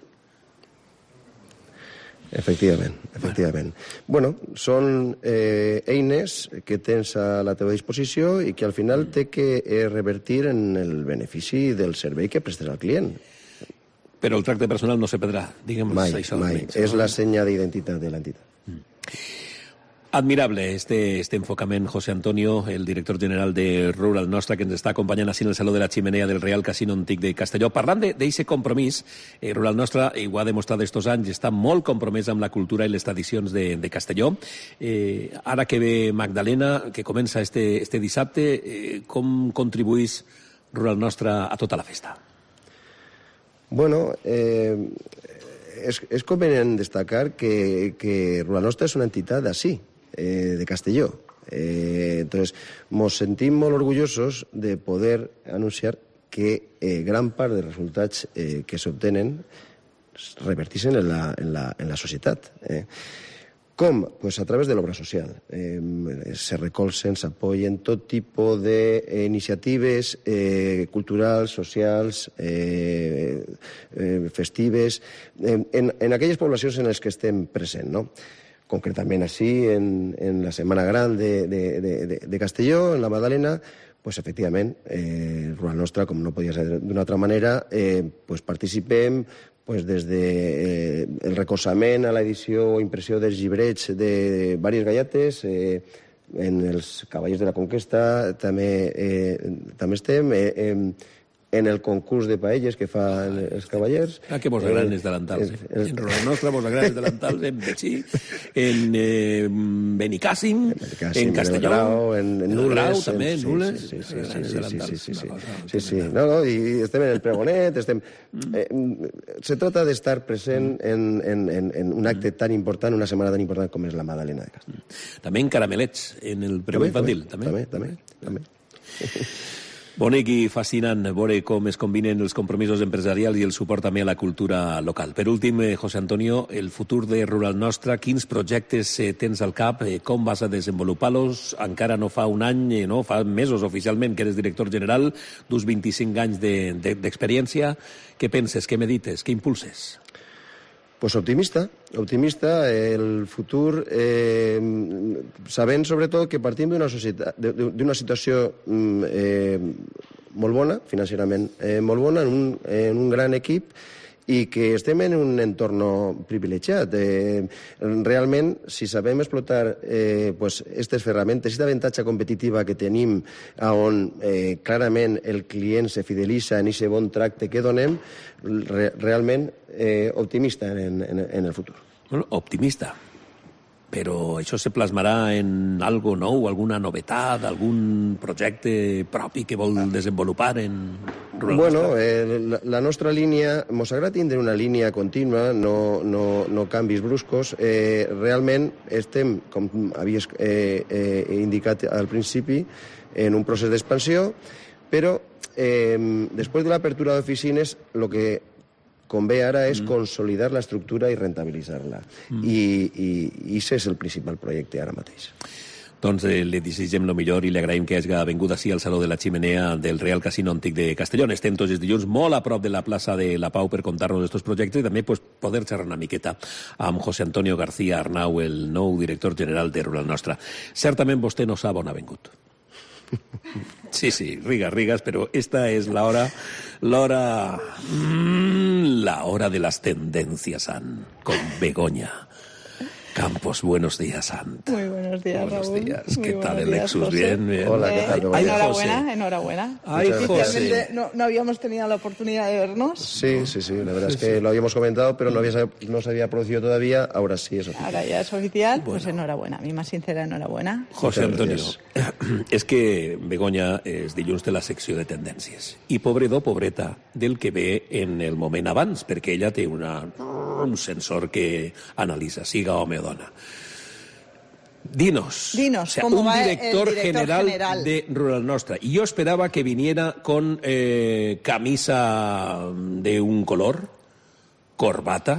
Efectivament, efectivament. Bueno, són eh, eines que tens a la teva disposició i que al final té que eh, revertir en el benefici del servei que prestes al client. Però el tracte personal no se perdrà, diguem mai, això. Mai, menys, és no? la senya d'identitat de l'entitat. Mm. Admirable este, este enfocament, José Antonio, el director general de Rural Nostra, que ens està acompanyant així en el Saló de la Chimenea del Real Casino Antic de Castelló. Parlant d'aquest compromís, eh, Rural Nostra, i ho ha demostrat estos anys, està molt compromès amb la cultura i les tradicions de, de Castelló. Eh, ara que ve Magdalena, que comença este, este dissabte, eh, com contribuís Rural Nostra a tota la festa? Bueno, eh, és, és convenient destacar que, que Rural Nostra és una entitat d'ací, Eh, de Castelló. Eh, entonces, nos sentim molt orgullosos de poder anunciar que eh, gran part dels resultats eh, que s'obtenen reverteixen en la, en la, en la societat. Eh. Com? Pues a través de l'obra social. Eh, se recolzen, s'apoyen tot tipus d'iniciatives eh, culturals, socials, eh, eh, festives, eh, en, en aquelles poblacions en les que estem presents, no? Concretament així, en, en la Setmana Gran de, de, de, de Castelló, en la Magdalena, pues, efectivament, eh, Rural Nostra, com no podia ser d'una altra manera, eh, pues, participem pues, des de eh, el recolzament a l'edició o impressió dels llibrets de diverses galletes, eh, en els Cavallers de la Conquesta també, eh, també estem, eh, eh, en el concurs de paelles que fan els cavallers. Ah, que vos agraden els delantals. Eh? Eh? En Rural Nostra vos agraden els delantals en Betxí, en eh, Benicàssim, en Castelló, en, en, en Nules, Grau, també, en Nules. Sí, sí, sí, sí, sí, sí, sí, sí, sí, sí. No, no, i estem en el pregonet, estem... Eh, se trata d'estar present en, en, en, en un acte tan important, una setmana tan important com és la Magdalena de Castelló. També en caramelets, en el pregó infantil. També, també, també. Bonic i fascinant veure com es combinen els compromisos empresarials i el suport també a la cultura local. Per últim, José Antonio, el futur de Rural Nostra, quins projectes tens al cap, com vas a desenvolupar-los? Encara no fa un any, no? Fa mesos oficialment que eres director general, d'uns vint-i-cinc anys d'experiència. Què penses, què medites, què impulses? Pues optimista, optimista, el futur, eh, sabent sobretot que partim d'una societat, d'una situació eh, molt bona, financerament eh, molt bona, en un, en un gran equip, i que estem en un entorn privilegiat. Eh, realment, si sabem explotar eh, pues, aquestes ferramentes, aquesta avantatge competitiva que tenim, on eh, clarament el client se fidelitza en aquest bon tracte que donem, re, realment eh, optimista en, en, en el futur. Bueno, optimista. Però això se plasmarà en algo nou, alguna novetat, algun projecte propi que vol desenvolupar en Rural Bueno, eh, la, la nostra línia, mos agrada tindre una línia contínua, no, no, no canvis bruscos. Eh, realment estem, com havies eh, eh, indicat al principi, en un procés d'expansió, però eh, després de l'apertura d'oficines, el que convé ara és mm. consolidar l'estructura i rentabilitzar-la. Mm. I, i, I això és el principal projecte ara mateix. Doncs eh, li desitgem el millor i li agraïm que hagi vingut així al Saló de la Chimenea del Real Casino Antic de Castellón. Estem tots els dilluns molt a prop de la plaça de la Pau per contar-nos aquests projectes i també pues, poder xerrar una miqueta amb José Antonio García Arnau, el nou director general de Rural Nostra. Certament vostè no sap on ha vingut. Sí, sí, rigas, rigas, pero esta es la hora, la hora, mmm, la hora de las tendencias, Ann, con Begoña Campos. Buenos días, Sant. Muy buenos días, buenos Raúl. días. Muy ¿Qué tal el días, Lexus? José. Bien, bien. Hola, ¿qué tal? Eh, Ay, enhorabuena, José. enhorabuena. Ay, Oficialmente José. no, no habíamos tenido la oportunidad de vernos. Sí, sí, sí, la verdad es que lo habíamos comentado, pero no, había, no se había producido todavía, ahora sí es oficial. Ahora ya es oficial, Bueno. pues enhorabuena. Mi más sincera enhorabuena. José Muchas Antonio, gracias. és que Begoña és dilluns de la secció de tendències. I pobredor, pobreta, del que ve en el moment abans, perquè ella té una, un sensor que analitza, siga home o dona. Dinos, Dinos, o sea, ¿cómo un va el director, director general, general? de Rural Nostra. Y yo esperaba que viniera con eh, camisa de un color, corbata,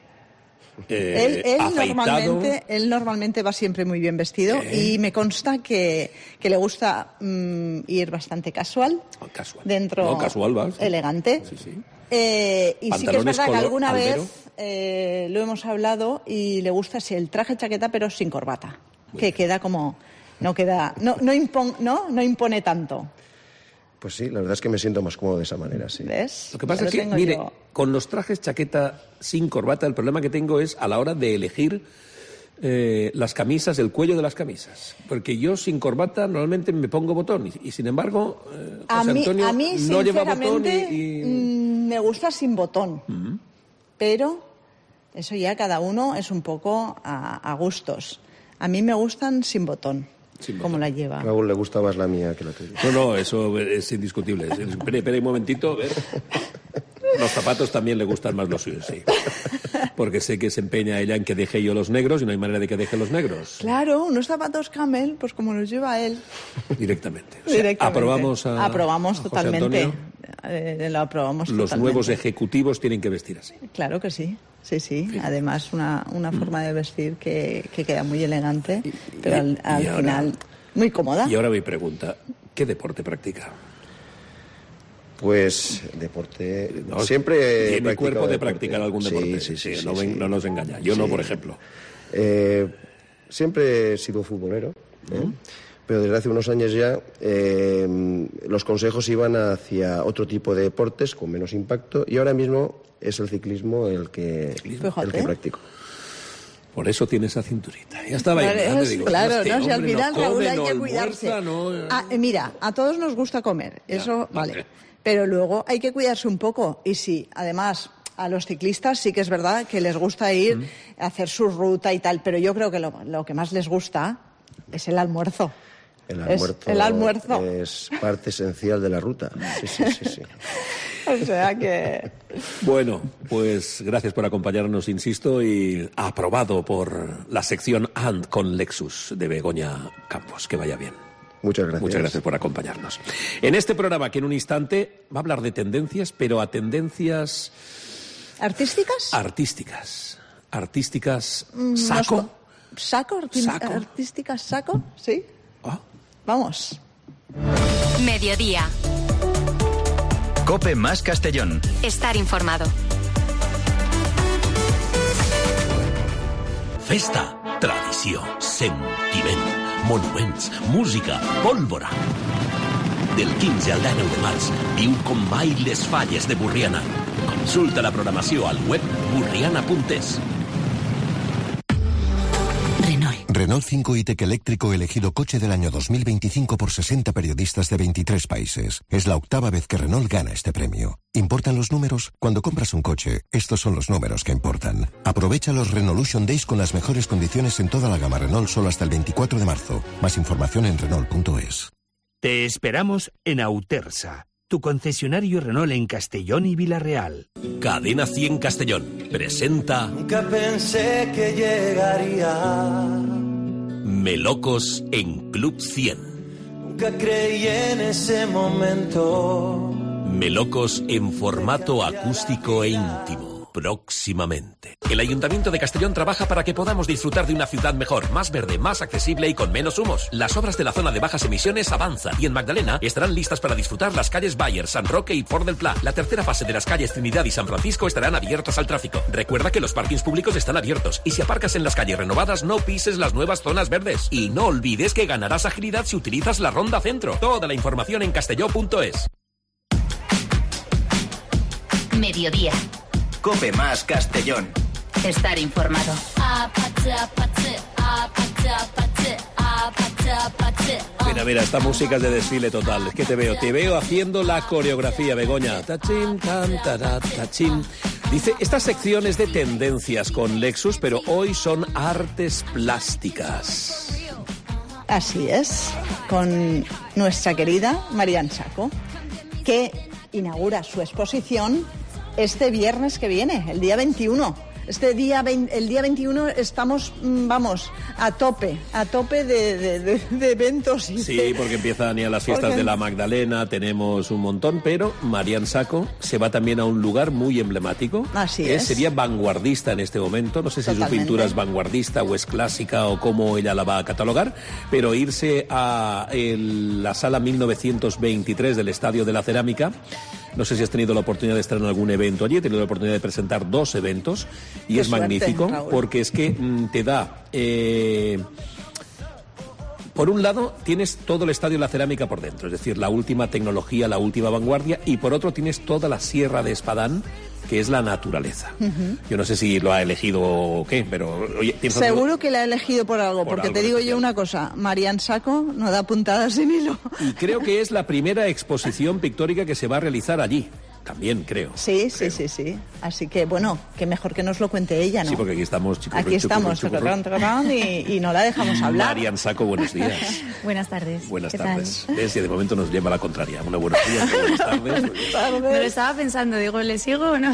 eh, él, él, afeitado. normalmente, él normalmente va siempre muy bien vestido Eh. y me consta que, que le gusta mm, ir bastante casual, Casual. dentro No, casual va, sí. elegante. Sí, sí. Eh, y sí que es Pantalones verdad que color alguna albero. vez eh, lo hemos hablado y le gusta así el traje chaqueta pero sin corbata, Muy que bien. queda como no queda no no, impon, no no impone tanto. Pues sí, la verdad es que me siento más cómodo de esa manera, sí. ¿Ves? Lo que pasa Ya es que, tengo mire, yo. con los trajes chaqueta sin corbata, el problema que tengo es a la hora de elegir eh, las camisas, el cuello de las camisas. Porque yo sin corbata normalmente me pongo botón y, y sin embargo, eh, A José mí, Antonio a mí no lleva botón sinceramente, y... y- mm, me gusta sin botón, pero eso ya cada uno es un poco a, a gustos. A mí me gustan sin botón, Sin como botón. la lleva. Raúl, le gusta más la mía que la tuya. No, no, eso es indiscutible. Espera, espera un momentito, a ver. Los zapatos también le gustan más los suyos, sí. Porque sé que se empeña ella en que deje yo los negros y no hay manera de que deje los negros Claro, unos zapatos Camel, pues como los lleva él. directamente. O sea, Directamente. aprobamos a, Aprobamos a José totalmente. Antonio. Eh, lo aprobamos Los totalmente. nuevos ejecutivos tienen que vestir así. Claro que sí, sí, sí. Además, una, una forma de vestir que, que queda muy elegante, pero al, y al ahora- final muy cómoda. Y ahora mi pregunta, ¿qué deporte practica? Pues deporte... No, siempre he tiene practicado cuerpo de deporte. practicar algún Sí, deporte. sí, sí, sí, no, sí. ven- no nos engaña. Yo no, Sí. por ejemplo. Eh, siempre he sido futbolero, ¿eh? Pero desde hace unos años ya eh, los consejos iban hacia otro tipo de deportes con menos impacto y ahora mismo es el ciclismo el que, Fíjate. el que practico. Por eso tiene esa cinturita. Ya estaba Claro, yo mirando y es- digo, claro, este no, si al hombre final, come, Raúl, hay no que almuerza, cuidarse. no- Ah, eh, mira, a todos nos gusta comer, eso vale. vale. Pero luego hay que cuidarse un poco. Y sí, además, a los ciclistas sí que es verdad que les gusta ir a hacer su ruta y tal, pero yo creo que lo, lo que más les gusta es el almuerzo. El Es almuerzo, el almuerzo. es parte esencial de la ruta. Sí, sí, sí, sí. O sea que... Bueno, pues gracias por acompañarnos, insisto, y aprobado por la sección And con Lexus de Begoña Campos. Que vaya bien. Muchas gracias. Muchas gracias por acompañarnos. En este programa, que en un instante va a hablar de tendencias, pero a tendencias ¿Artísticas? artísticas. Artísticas Mm, saco. nos co- ¿Saco? Arti- Saco. ¿Artísticas saco? Sí. Ah, Vamos. Mediodía. Cope más Castellón. Estar informado. Festa, tradició, sentiment, monuments, música, pólvora. Del quinze al dinou de març, viu com mai les falles de Burriana. Consulta la programació al web burriana punt es. Renault cinco e-Tech eléctrico elegido coche del año dos mil veinticinco por sesenta periodistas de veintitrés países. Es la octava vez que Renault gana este premio. ¿Importan los números? Cuando compras un coche, estos son los números que importan. Aprovecha los Renaulution Days con las mejores condiciones en toda la gama Renault solo hasta el veinticuatro de marzo. Más información en Renault punto es. Te esperamos en Autersa, tu concesionario Renault en Castellón y Villarreal. Cadena cien Castellón presenta Nunca pensé que llegaría. Melocos en Club cien. Nunca creí en ese momento. Melocos en formato acústico e íntimo. Próximamente. El Ayuntamiento de Castellón trabaja para que podamos disfrutar de una ciudad mejor, más verde, más accesible y con menos humos. Las obras de la zona de bajas emisiones avanzan y en Magdalena estarán listas para disfrutar las calles Bayer, San Roque y Fort del Pla. La tercera fase de las calles Trinidad y San Francisco estarán abiertas al tráfico. Recuerda que los parkings públicos están abiertos y si aparcas en las calles renovadas no pises las nuevas zonas verdes. Y no olvides que ganarás agilidad si utilizas la Ronda Centro. Toda la información en castelló punto es. Mediodía. Cope más Castellón. Estar informado. Mira, mira, esta música es de desfile total. Es que te veo, te veo haciendo la coreografía, Begoña. Tachín, tan, tará, tachín. Dice, esta sección es de tendencias con Lexus, pero hoy son artes plásticas. Así es, con nuestra querida Marian Saco, que inaugura su exposición este viernes que viene, el día veintiuno. Este día, el día veintiuno estamos, vamos, a tope, a tope de, de, de, de eventos. Y sí, de... porque empiezan ya las fiestas porque... de la Magdalena, tenemos un montón, pero Marian Saco se va también a un lugar muy emblemático. Así es. es. Sería vanguardista en este momento, no sé si Totalmente. su pintura es vanguardista o es clásica o cómo ella la va a catalogar, pero irse a el, la sala mil novecientos veintitrés del Estadio de la Cerámica. No sé si has tenido la oportunidad de estar en algún evento allí. He tenido la oportunidad de presentar dos eventos y Qué es suerte, magnífico, Raúl. porque es que mm, te da... Eh, por un lado, tienes todo el Estadio de la Cerámica por dentro, es decir, la última tecnología, la última vanguardia, y por otro tienes toda la Sierra de Espadán, que es la naturaleza. Uh-huh. Yo no sé si lo ha elegido o qué, pero... Oye, seguro que la ha elegido por algo, por porque algo te digo especial. yo una cosa, Marian Saco no da puntadas sin hilo. Y creo que es la primera exposición pictórica que se va a realizar allí. También, creo. Sí, creo. sí, sí, sí. Así que, bueno, que mejor que nos lo cuente ella, ¿no? Sí, porque aquí estamos, chicos. Aquí estamos, chicurrón, chicurrón, y, y no la dejamos hablar. Marian Saco, buenos días. Buenas tardes. Buenas ¿Qué tardes. tal? ¿Ves? Y de momento nos lleva la contraria. Bueno, buenos días, buenas tardes. Buenas tardes. Me lo estaba pensando, digo, ¿le sigo o no?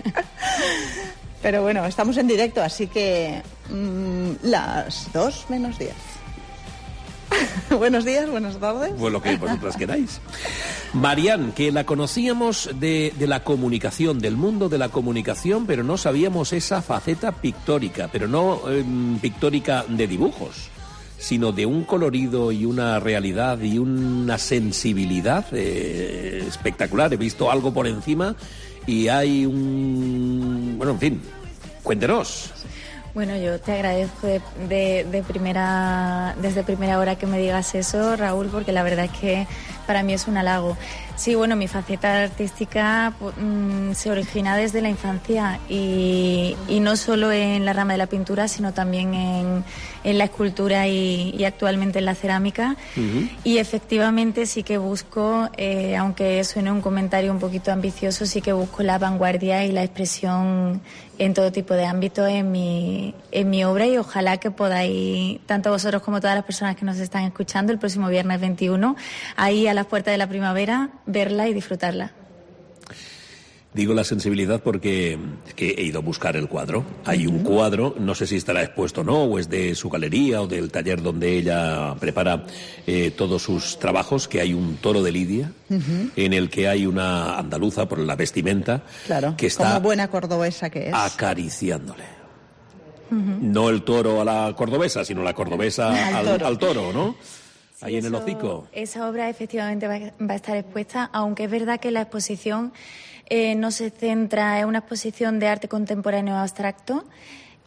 Pero bueno, estamos en directo, así que mmm, las dos menos diez. Buenos días, buenas tardes. Pues lo que vosotras queráis. Marian, que la conocíamos de, de la comunicación, del mundo de la comunicación, pero no sabíamos esa faceta pictórica, pero no eh, pictórica de dibujos, sino de un colorido y una realidad y una sensibilidad eh, espectacular. He visto algo por encima y hay un... Bueno, en fin, cuéntenos. Bueno, yo te agradezco de, de, de primera, desde primera hora que me digas eso, Raúl, porque la verdad es que para mí es un halago. Sí, bueno, mi faceta artística mmm, se origina desde la infancia y, y no solo en la rama de la pintura, sino también en, en la escultura y, y actualmente en la cerámica. Uh-huh. Y efectivamente sí que busco, eh, aunque suene un comentario un poquito ambicioso, sí que busco la vanguardia y la expresión en todo tipo de ámbitos en mi, en mi obra, y ojalá que podáis, tanto vosotros como todas las personas que nos están escuchando, el próximo viernes veintiuno, ahí a las puertas de la primavera, verla y disfrutarla. Digo la sensibilidad porque es que he ido a buscar el cuadro. Hay un cuadro, no sé si estará expuesto o no, o es de su galería o del taller donde ella prepara eh, todos sus trabajos, que hay un toro de Lidia, uh-huh. en el que hay una andaluza por la vestimenta, claro, que está como buena cordobesa que es, acariciándole. Uh-huh. No el toro a la cordobesa, sino la cordobesa al, al, toro. al toro, ¿no? Sí, ahí en eso, el hocico. Esa obra efectivamente va, va a estar expuesta, aunque es verdad que la exposición eh, no se centra en una exposición de arte contemporáneo abstracto,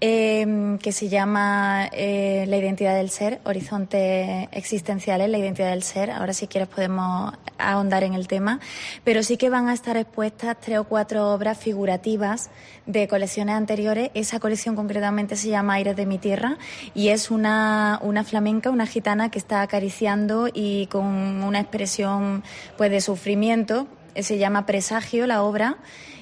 eh, que se llama eh, La identidad del ser, Horizontes existenciales, la identidad del ser. Ahora si quieres podemos ahondar en el tema, pero sí que van a estar expuestas tres o cuatro obras figurativas de colecciones anteriores. Esa colección concretamente se llama Aires de mi tierra y es una, una flamenca, una gitana que está acariciando y con una expresión pues de sufrimiento. Se llama Presagio la obra.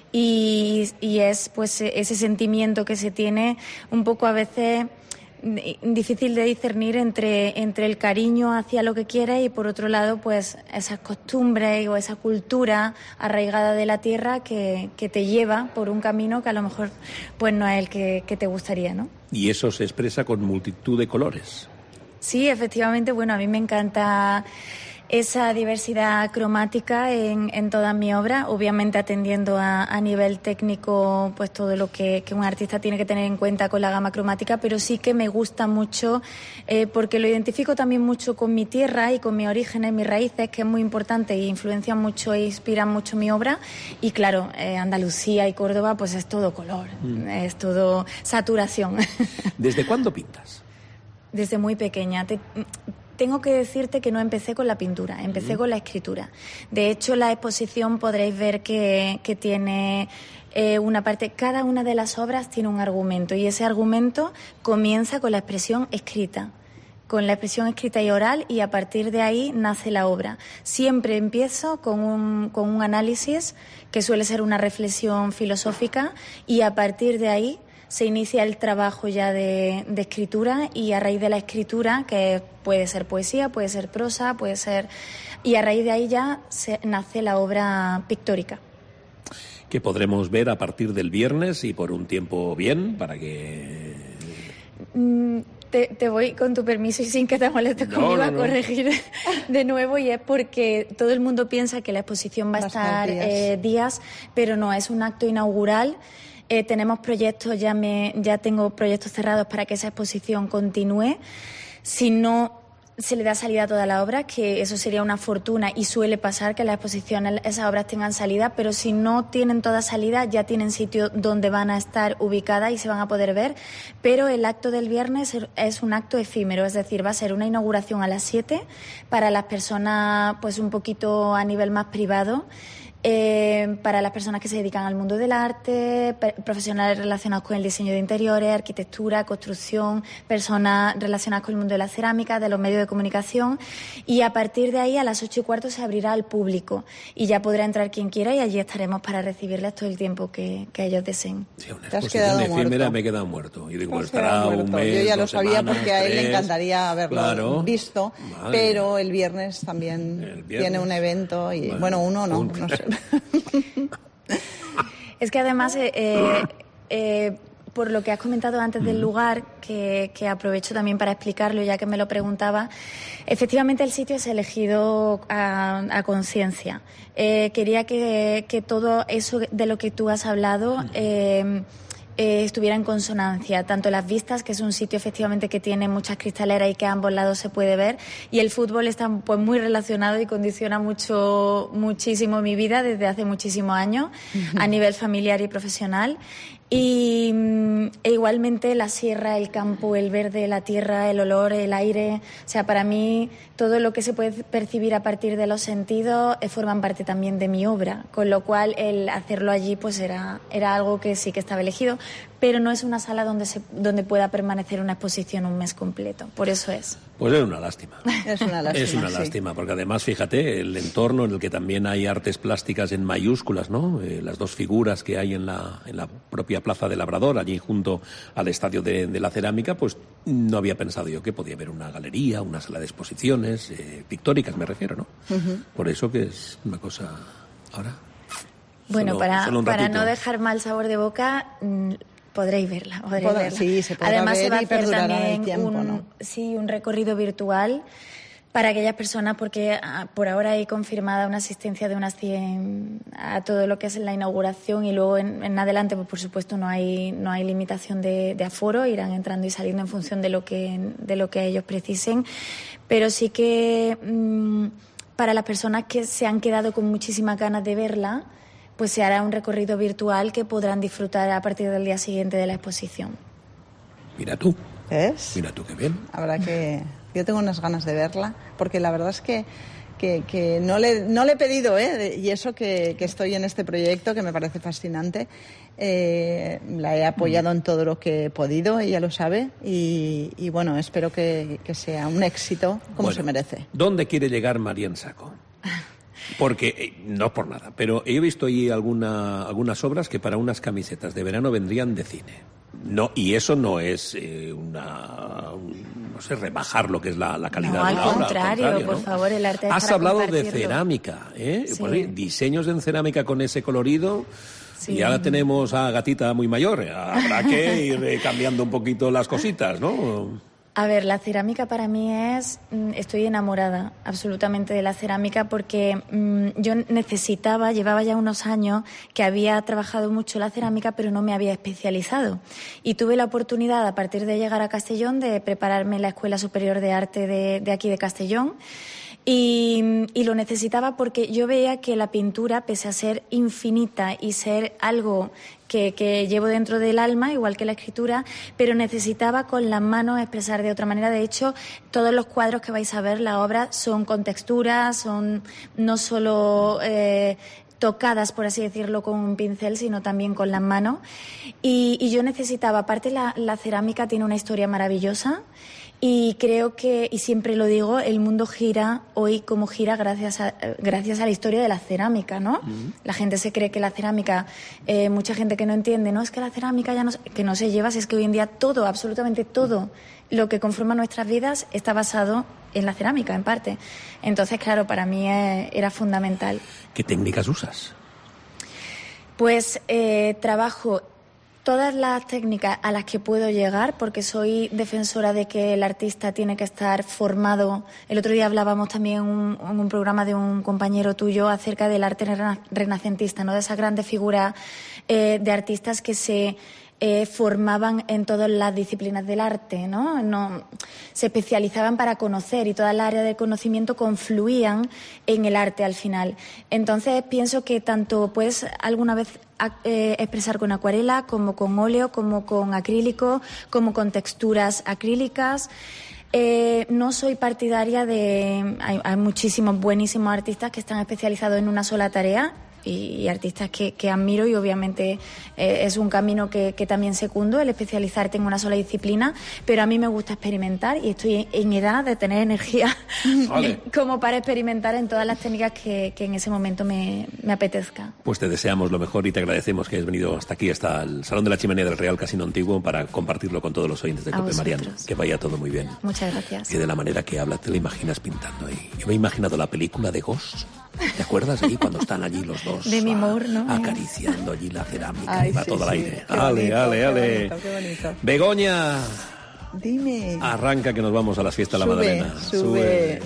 Y, y es pues ese sentimiento que se tiene un poco a veces difícil de discernir entre, entre el cariño hacia lo que quieres y por otro lado pues esas costumbres o esa cultura arraigada de la tierra que, que te lleva por un camino que a lo mejor pues no es el que, que te gustaría, ¿no? Y eso se expresa con multitud de colores. Sí, efectivamente, bueno, a mí me encanta esa diversidad cromática en, en toda mi obra, obviamente atendiendo a, a nivel técnico pues todo lo que, que un artista tiene que tener en cuenta con la gama cromática, pero sí que me gusta mucho eh, porque lo identifico también mucho con mi tierra y con mis orígenes, mis raíces, que es muy importante y influencian mucho e inspiran mucho mi obra. Y claro, eh, Andalucía y Córdoba pues es todo color, mm. es todo saturación. ¿Desde cuándo pintas? Desde muy pequeña. Te, Tengo que decirte que no empecé con la pintura, empecé uh-huh. con la escritura. De hecho, la exposición podréis ver que, que tiene eh, una parte, cada una de las obras tiene un argumento y ese argumento comienza con la expresión escrita, con la expresión escrita y oral y a partir de ahí nace la obra. Siempre empiezo con un, con un análisis que suele ser una reflexión filosófica y a partir de ahí se inicia el trabajo ya de, de escritura y a raíz de la escritura, que puede ser poesía, puede ser prosa, puede ser... y a raíz de ahí ya se, nace la obra pictórica. Que podremos ver a partir del viernes y por un tiempo bien, para que... Mm, te, te voy, con tu permiso y sin que te molestes no, conmigo, no, a no. corregir de nuevo, y es porque todo el mundo piensa que la exposición va a estar días. Eh, días, pero no, es un acto inaugural. Eh, tenemos proyectos, ya me ya tengo proyectos cerrados para que esa exposición continúe. Si no se le da salida a toda la obra, que eso sería una fortuna y suele pasar que las exposiciones, esas obras tengan salida, pero si no tienen toda salida ya tienen sitio donde van a estar ubicadas y se van a poder ver. Pero el acto del viernes es un acto efímero, es decir, va a ser una inauguración a las siete para las personas pues un poquito a nivel más privado. Eh, para las personas que se dedican al mundo del arte, profesionales relacionados con el diseño de interiores, arquitectura, construcción, personas relacionadas con el mundo de la cerámica, de los medios de comunicación, y a partir de ahí a las ocho y cuarto se abrirá al público y ya podrá entrar quien quiera y allí estaremos para recibirles todo el tiempo que, que ellos deseen. Sí, una exposición efímera, me he quedado muerto. Y digo, estará un mes, yo ya lo sabía semanas, porque a él tres, le encantaría haberlo claro. visto, Madre. pero el viernes también el viernes. tiene un evento y bueno, bueno uno no, un... no sé. Es que además, eh, eh, eh, por lo que has comentado antes del lugar, que, que aprovecho también para explicarlo ya que me lo preguntaba, efectivamente el sitio es elegido a, a conciencia. Eh, quería que, que todo eso de lo que tú has hablado eh, Eh, estuviera en consonancia, tanto las vistas, que es un sitio efectivamente que tiene muchas cristaleras y que a ambos lados se puede ver, y el fútbol está pues muy relacionado y condiciona mucho muchísimo mi vida desde hace muchísimos años a nivel familiar y profesional. Y e igualmente la sierra, el campo, el verde, la tierra, el olor, el aire, o sea, para mí todo lo que se puede percibir a partir de los sentidos eh, forman parte también de mi obra, con lo cual el hacerlo allí pues era, era algo que sí que estaba elegido, pero no es una sala donde se, donde pueda permanecer una exposición un mes completo, por eso es. Pues es una lástima. Es una lástima, Es una sí. lástima, porque además, fíjate, el entorno en el que también hay artes plásticas en mayúsculas, ¿no? Eh, las dos figuras que hay en la, en la propia Plaza del Labrador, allí junto al Estadio de, de la Cerámica, pues no había pensado yo que podía haber una galería, una sala de exposiciones, eh, pictóricas me refiero, ¿no? Uh-huh. Por eso que es una cosa... Ahora... Bueno, solo, para, solo para no dejar mal sabor de boca... Mmm, podréis verla, podréis Podrá, verla. Sí, se podrá Además ver se va a y hacer perdurará también el tiempo, un, ¿no? sí, un recorrido virtual para aquellas personas, porque ah, por ahora hay confirmada una asistencia de unas cien a todo lo que es la inauguración y luego en, en adelante, pues por supuesto no hay no hay limitación de, de aforo, irán entrando y saliendo en función de lo que de lo que ellos precisen, pero sí que mmm, para las personas que se han quedado con muchísimas ganas de verla, pues se hará un recorrido virtual que podrán disfrutar a partir del día siguiente de la exposición. Mira tú. ¿Ves? Mira tú, qué bien. Habrá que... Yo tengo unas ganas de verla, porque la verdad es que, que, que no, le, no le he pedido, ¿eh? Y eso que, que estoy en este proyecto, que me parece fascinante. Eh, la he apoyado en todo lo que he podido, ella lo sabe, y, y bueno, espero que, que sea un éxito como Bueno, se merece. ¿Dónde quiere llegar Marian Sacco? Porque, eh, no por nada, pero he visto ahí alguna, algunas obras que para unas camisetas de verano vendrían de cine. No, y eso no es eh, una, un, no sé, rebajar lo que es la, la calidad No, de al la obra. contrario, al contrario, por ¿no? favor, el arte es Has para hablado de compartirlo. cerámica, ¿eh? Sí. Pues, eh, diseños en cerámica con ese colorido. Sí. Y ahora tenemos a Gatita muy mayor. Habrá que ir eh, cambiando un poquito las cositas, ¿no? A ver, la cerámica para mí es... mm, Estoy enamorada absolutamente de la cerámica porque mm, yo necesitaba, llevaba ya unos años que había trabajado mucho la cerámica, pero no me había especializado. Y tuve la oportunidad, a partir de llegar a Castellón, de prepararme en la Escuela Superior de Arte de, de aquí de Castellón. Y, y lo necesitaba porque yo veía que la pintura, pese a ser infinita y ser algo que, que llevo dentro del alma, igual que la escritura, pero necesitaba con las manos expresar de otra manera. De hecho, todos los cuadros que vais a ver, la obra, son con texturas, son no solo... Eh, tocadas, por así decirlo, con un pincel, sino también con las manos. Y, y yo necesitaba, aparte la, la cerámica tiene una historia maravillosa y creo que, y siempre lo digo, el mundo gira hoy como gira gracias a, gracias a la historia de la cerámica, ¿no? Uh-huh. La gente se cree que la cerámica, eh, mucha gente que no entiende, no, es que la cerámica ya no, que no se lleva, si es que hoy en día todo, absolutamente todo lo que conforma nuestras vidas está basado en la cerámica, en parte. Entonces, claro, para mí eh, era fundamental. ¿Qué técnicas usas? Pues eh, trabajo todas las técnicas a las que puedo llegar, porque soy defensora de que el artista tiene que estar formado. El otro día hablábamos también en un, en un programa de un compañero tuyo acerca del arte rena- renacentista, ¿no? De esas grandes figuras eh, de artistas que se... Eh, formaban en todas las disciplinas del arte, ¿no? No se especializaban para conocer y todas las áreas del conocimiento confluían en el arte al final. Entonces pienso que tanto puedes alguna vez eh, expresar con acuarela, como con óleo, como con acrílico, como con texturas acrílicas. Eh, no soy partidaria de... Hay, hay muchísimos buenísimos artistas que están especializados en una sola tarea y, y artistas que, que admiro y obviamente eh, es un camino que, que también secundo, el especializarte en una sola disciplina, pero a mí me gusta experimentar y estoy en edad de tener energía vale. como para experimentar en todas las técnicas que, que en ese momento me, me apetezca. Pues te deseamos lo mejor y te agradecemos que hayas venido hasta aquí, hasta el Salón de la Chimenea del Real Casino Antiguo, para compartirlo con todos los oyentes de Cope. Marian, que vaya todo muy bien. Muchas gracias. Que de la manera que habla te la imaginas pintando ahí. Yo me he imaginado la película de Ghost. ¿Te acuerdas ahí cuando están allí los dos? De mi amor, ¿no? Acariciando allí la cerámica. Ay, y va sí, todo al sí. aire. Qué Ale, bonito, ale, qué ale. bonito, qué bonito. Begoña. Dime. Arranca que nos vamos a las fiestas de la Sube, Madalena. sube.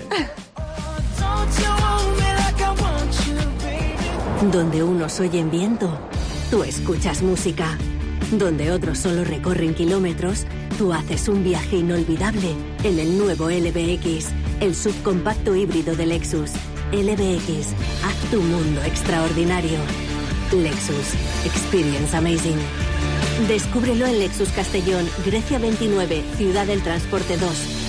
Donde unos oyen viento, tú escuchas música. Donde otros solo recorren kilómetros, tú haces un viaje inolvidable en el nuevo L B X, el subcompacto híbrido de Lexus. L B X, haz tu mundo extraordinario. Lexus, experience amazing. Descúbrelo en Lexus Castellón, Grecia veintinueve, Ciudad del Transporte dos.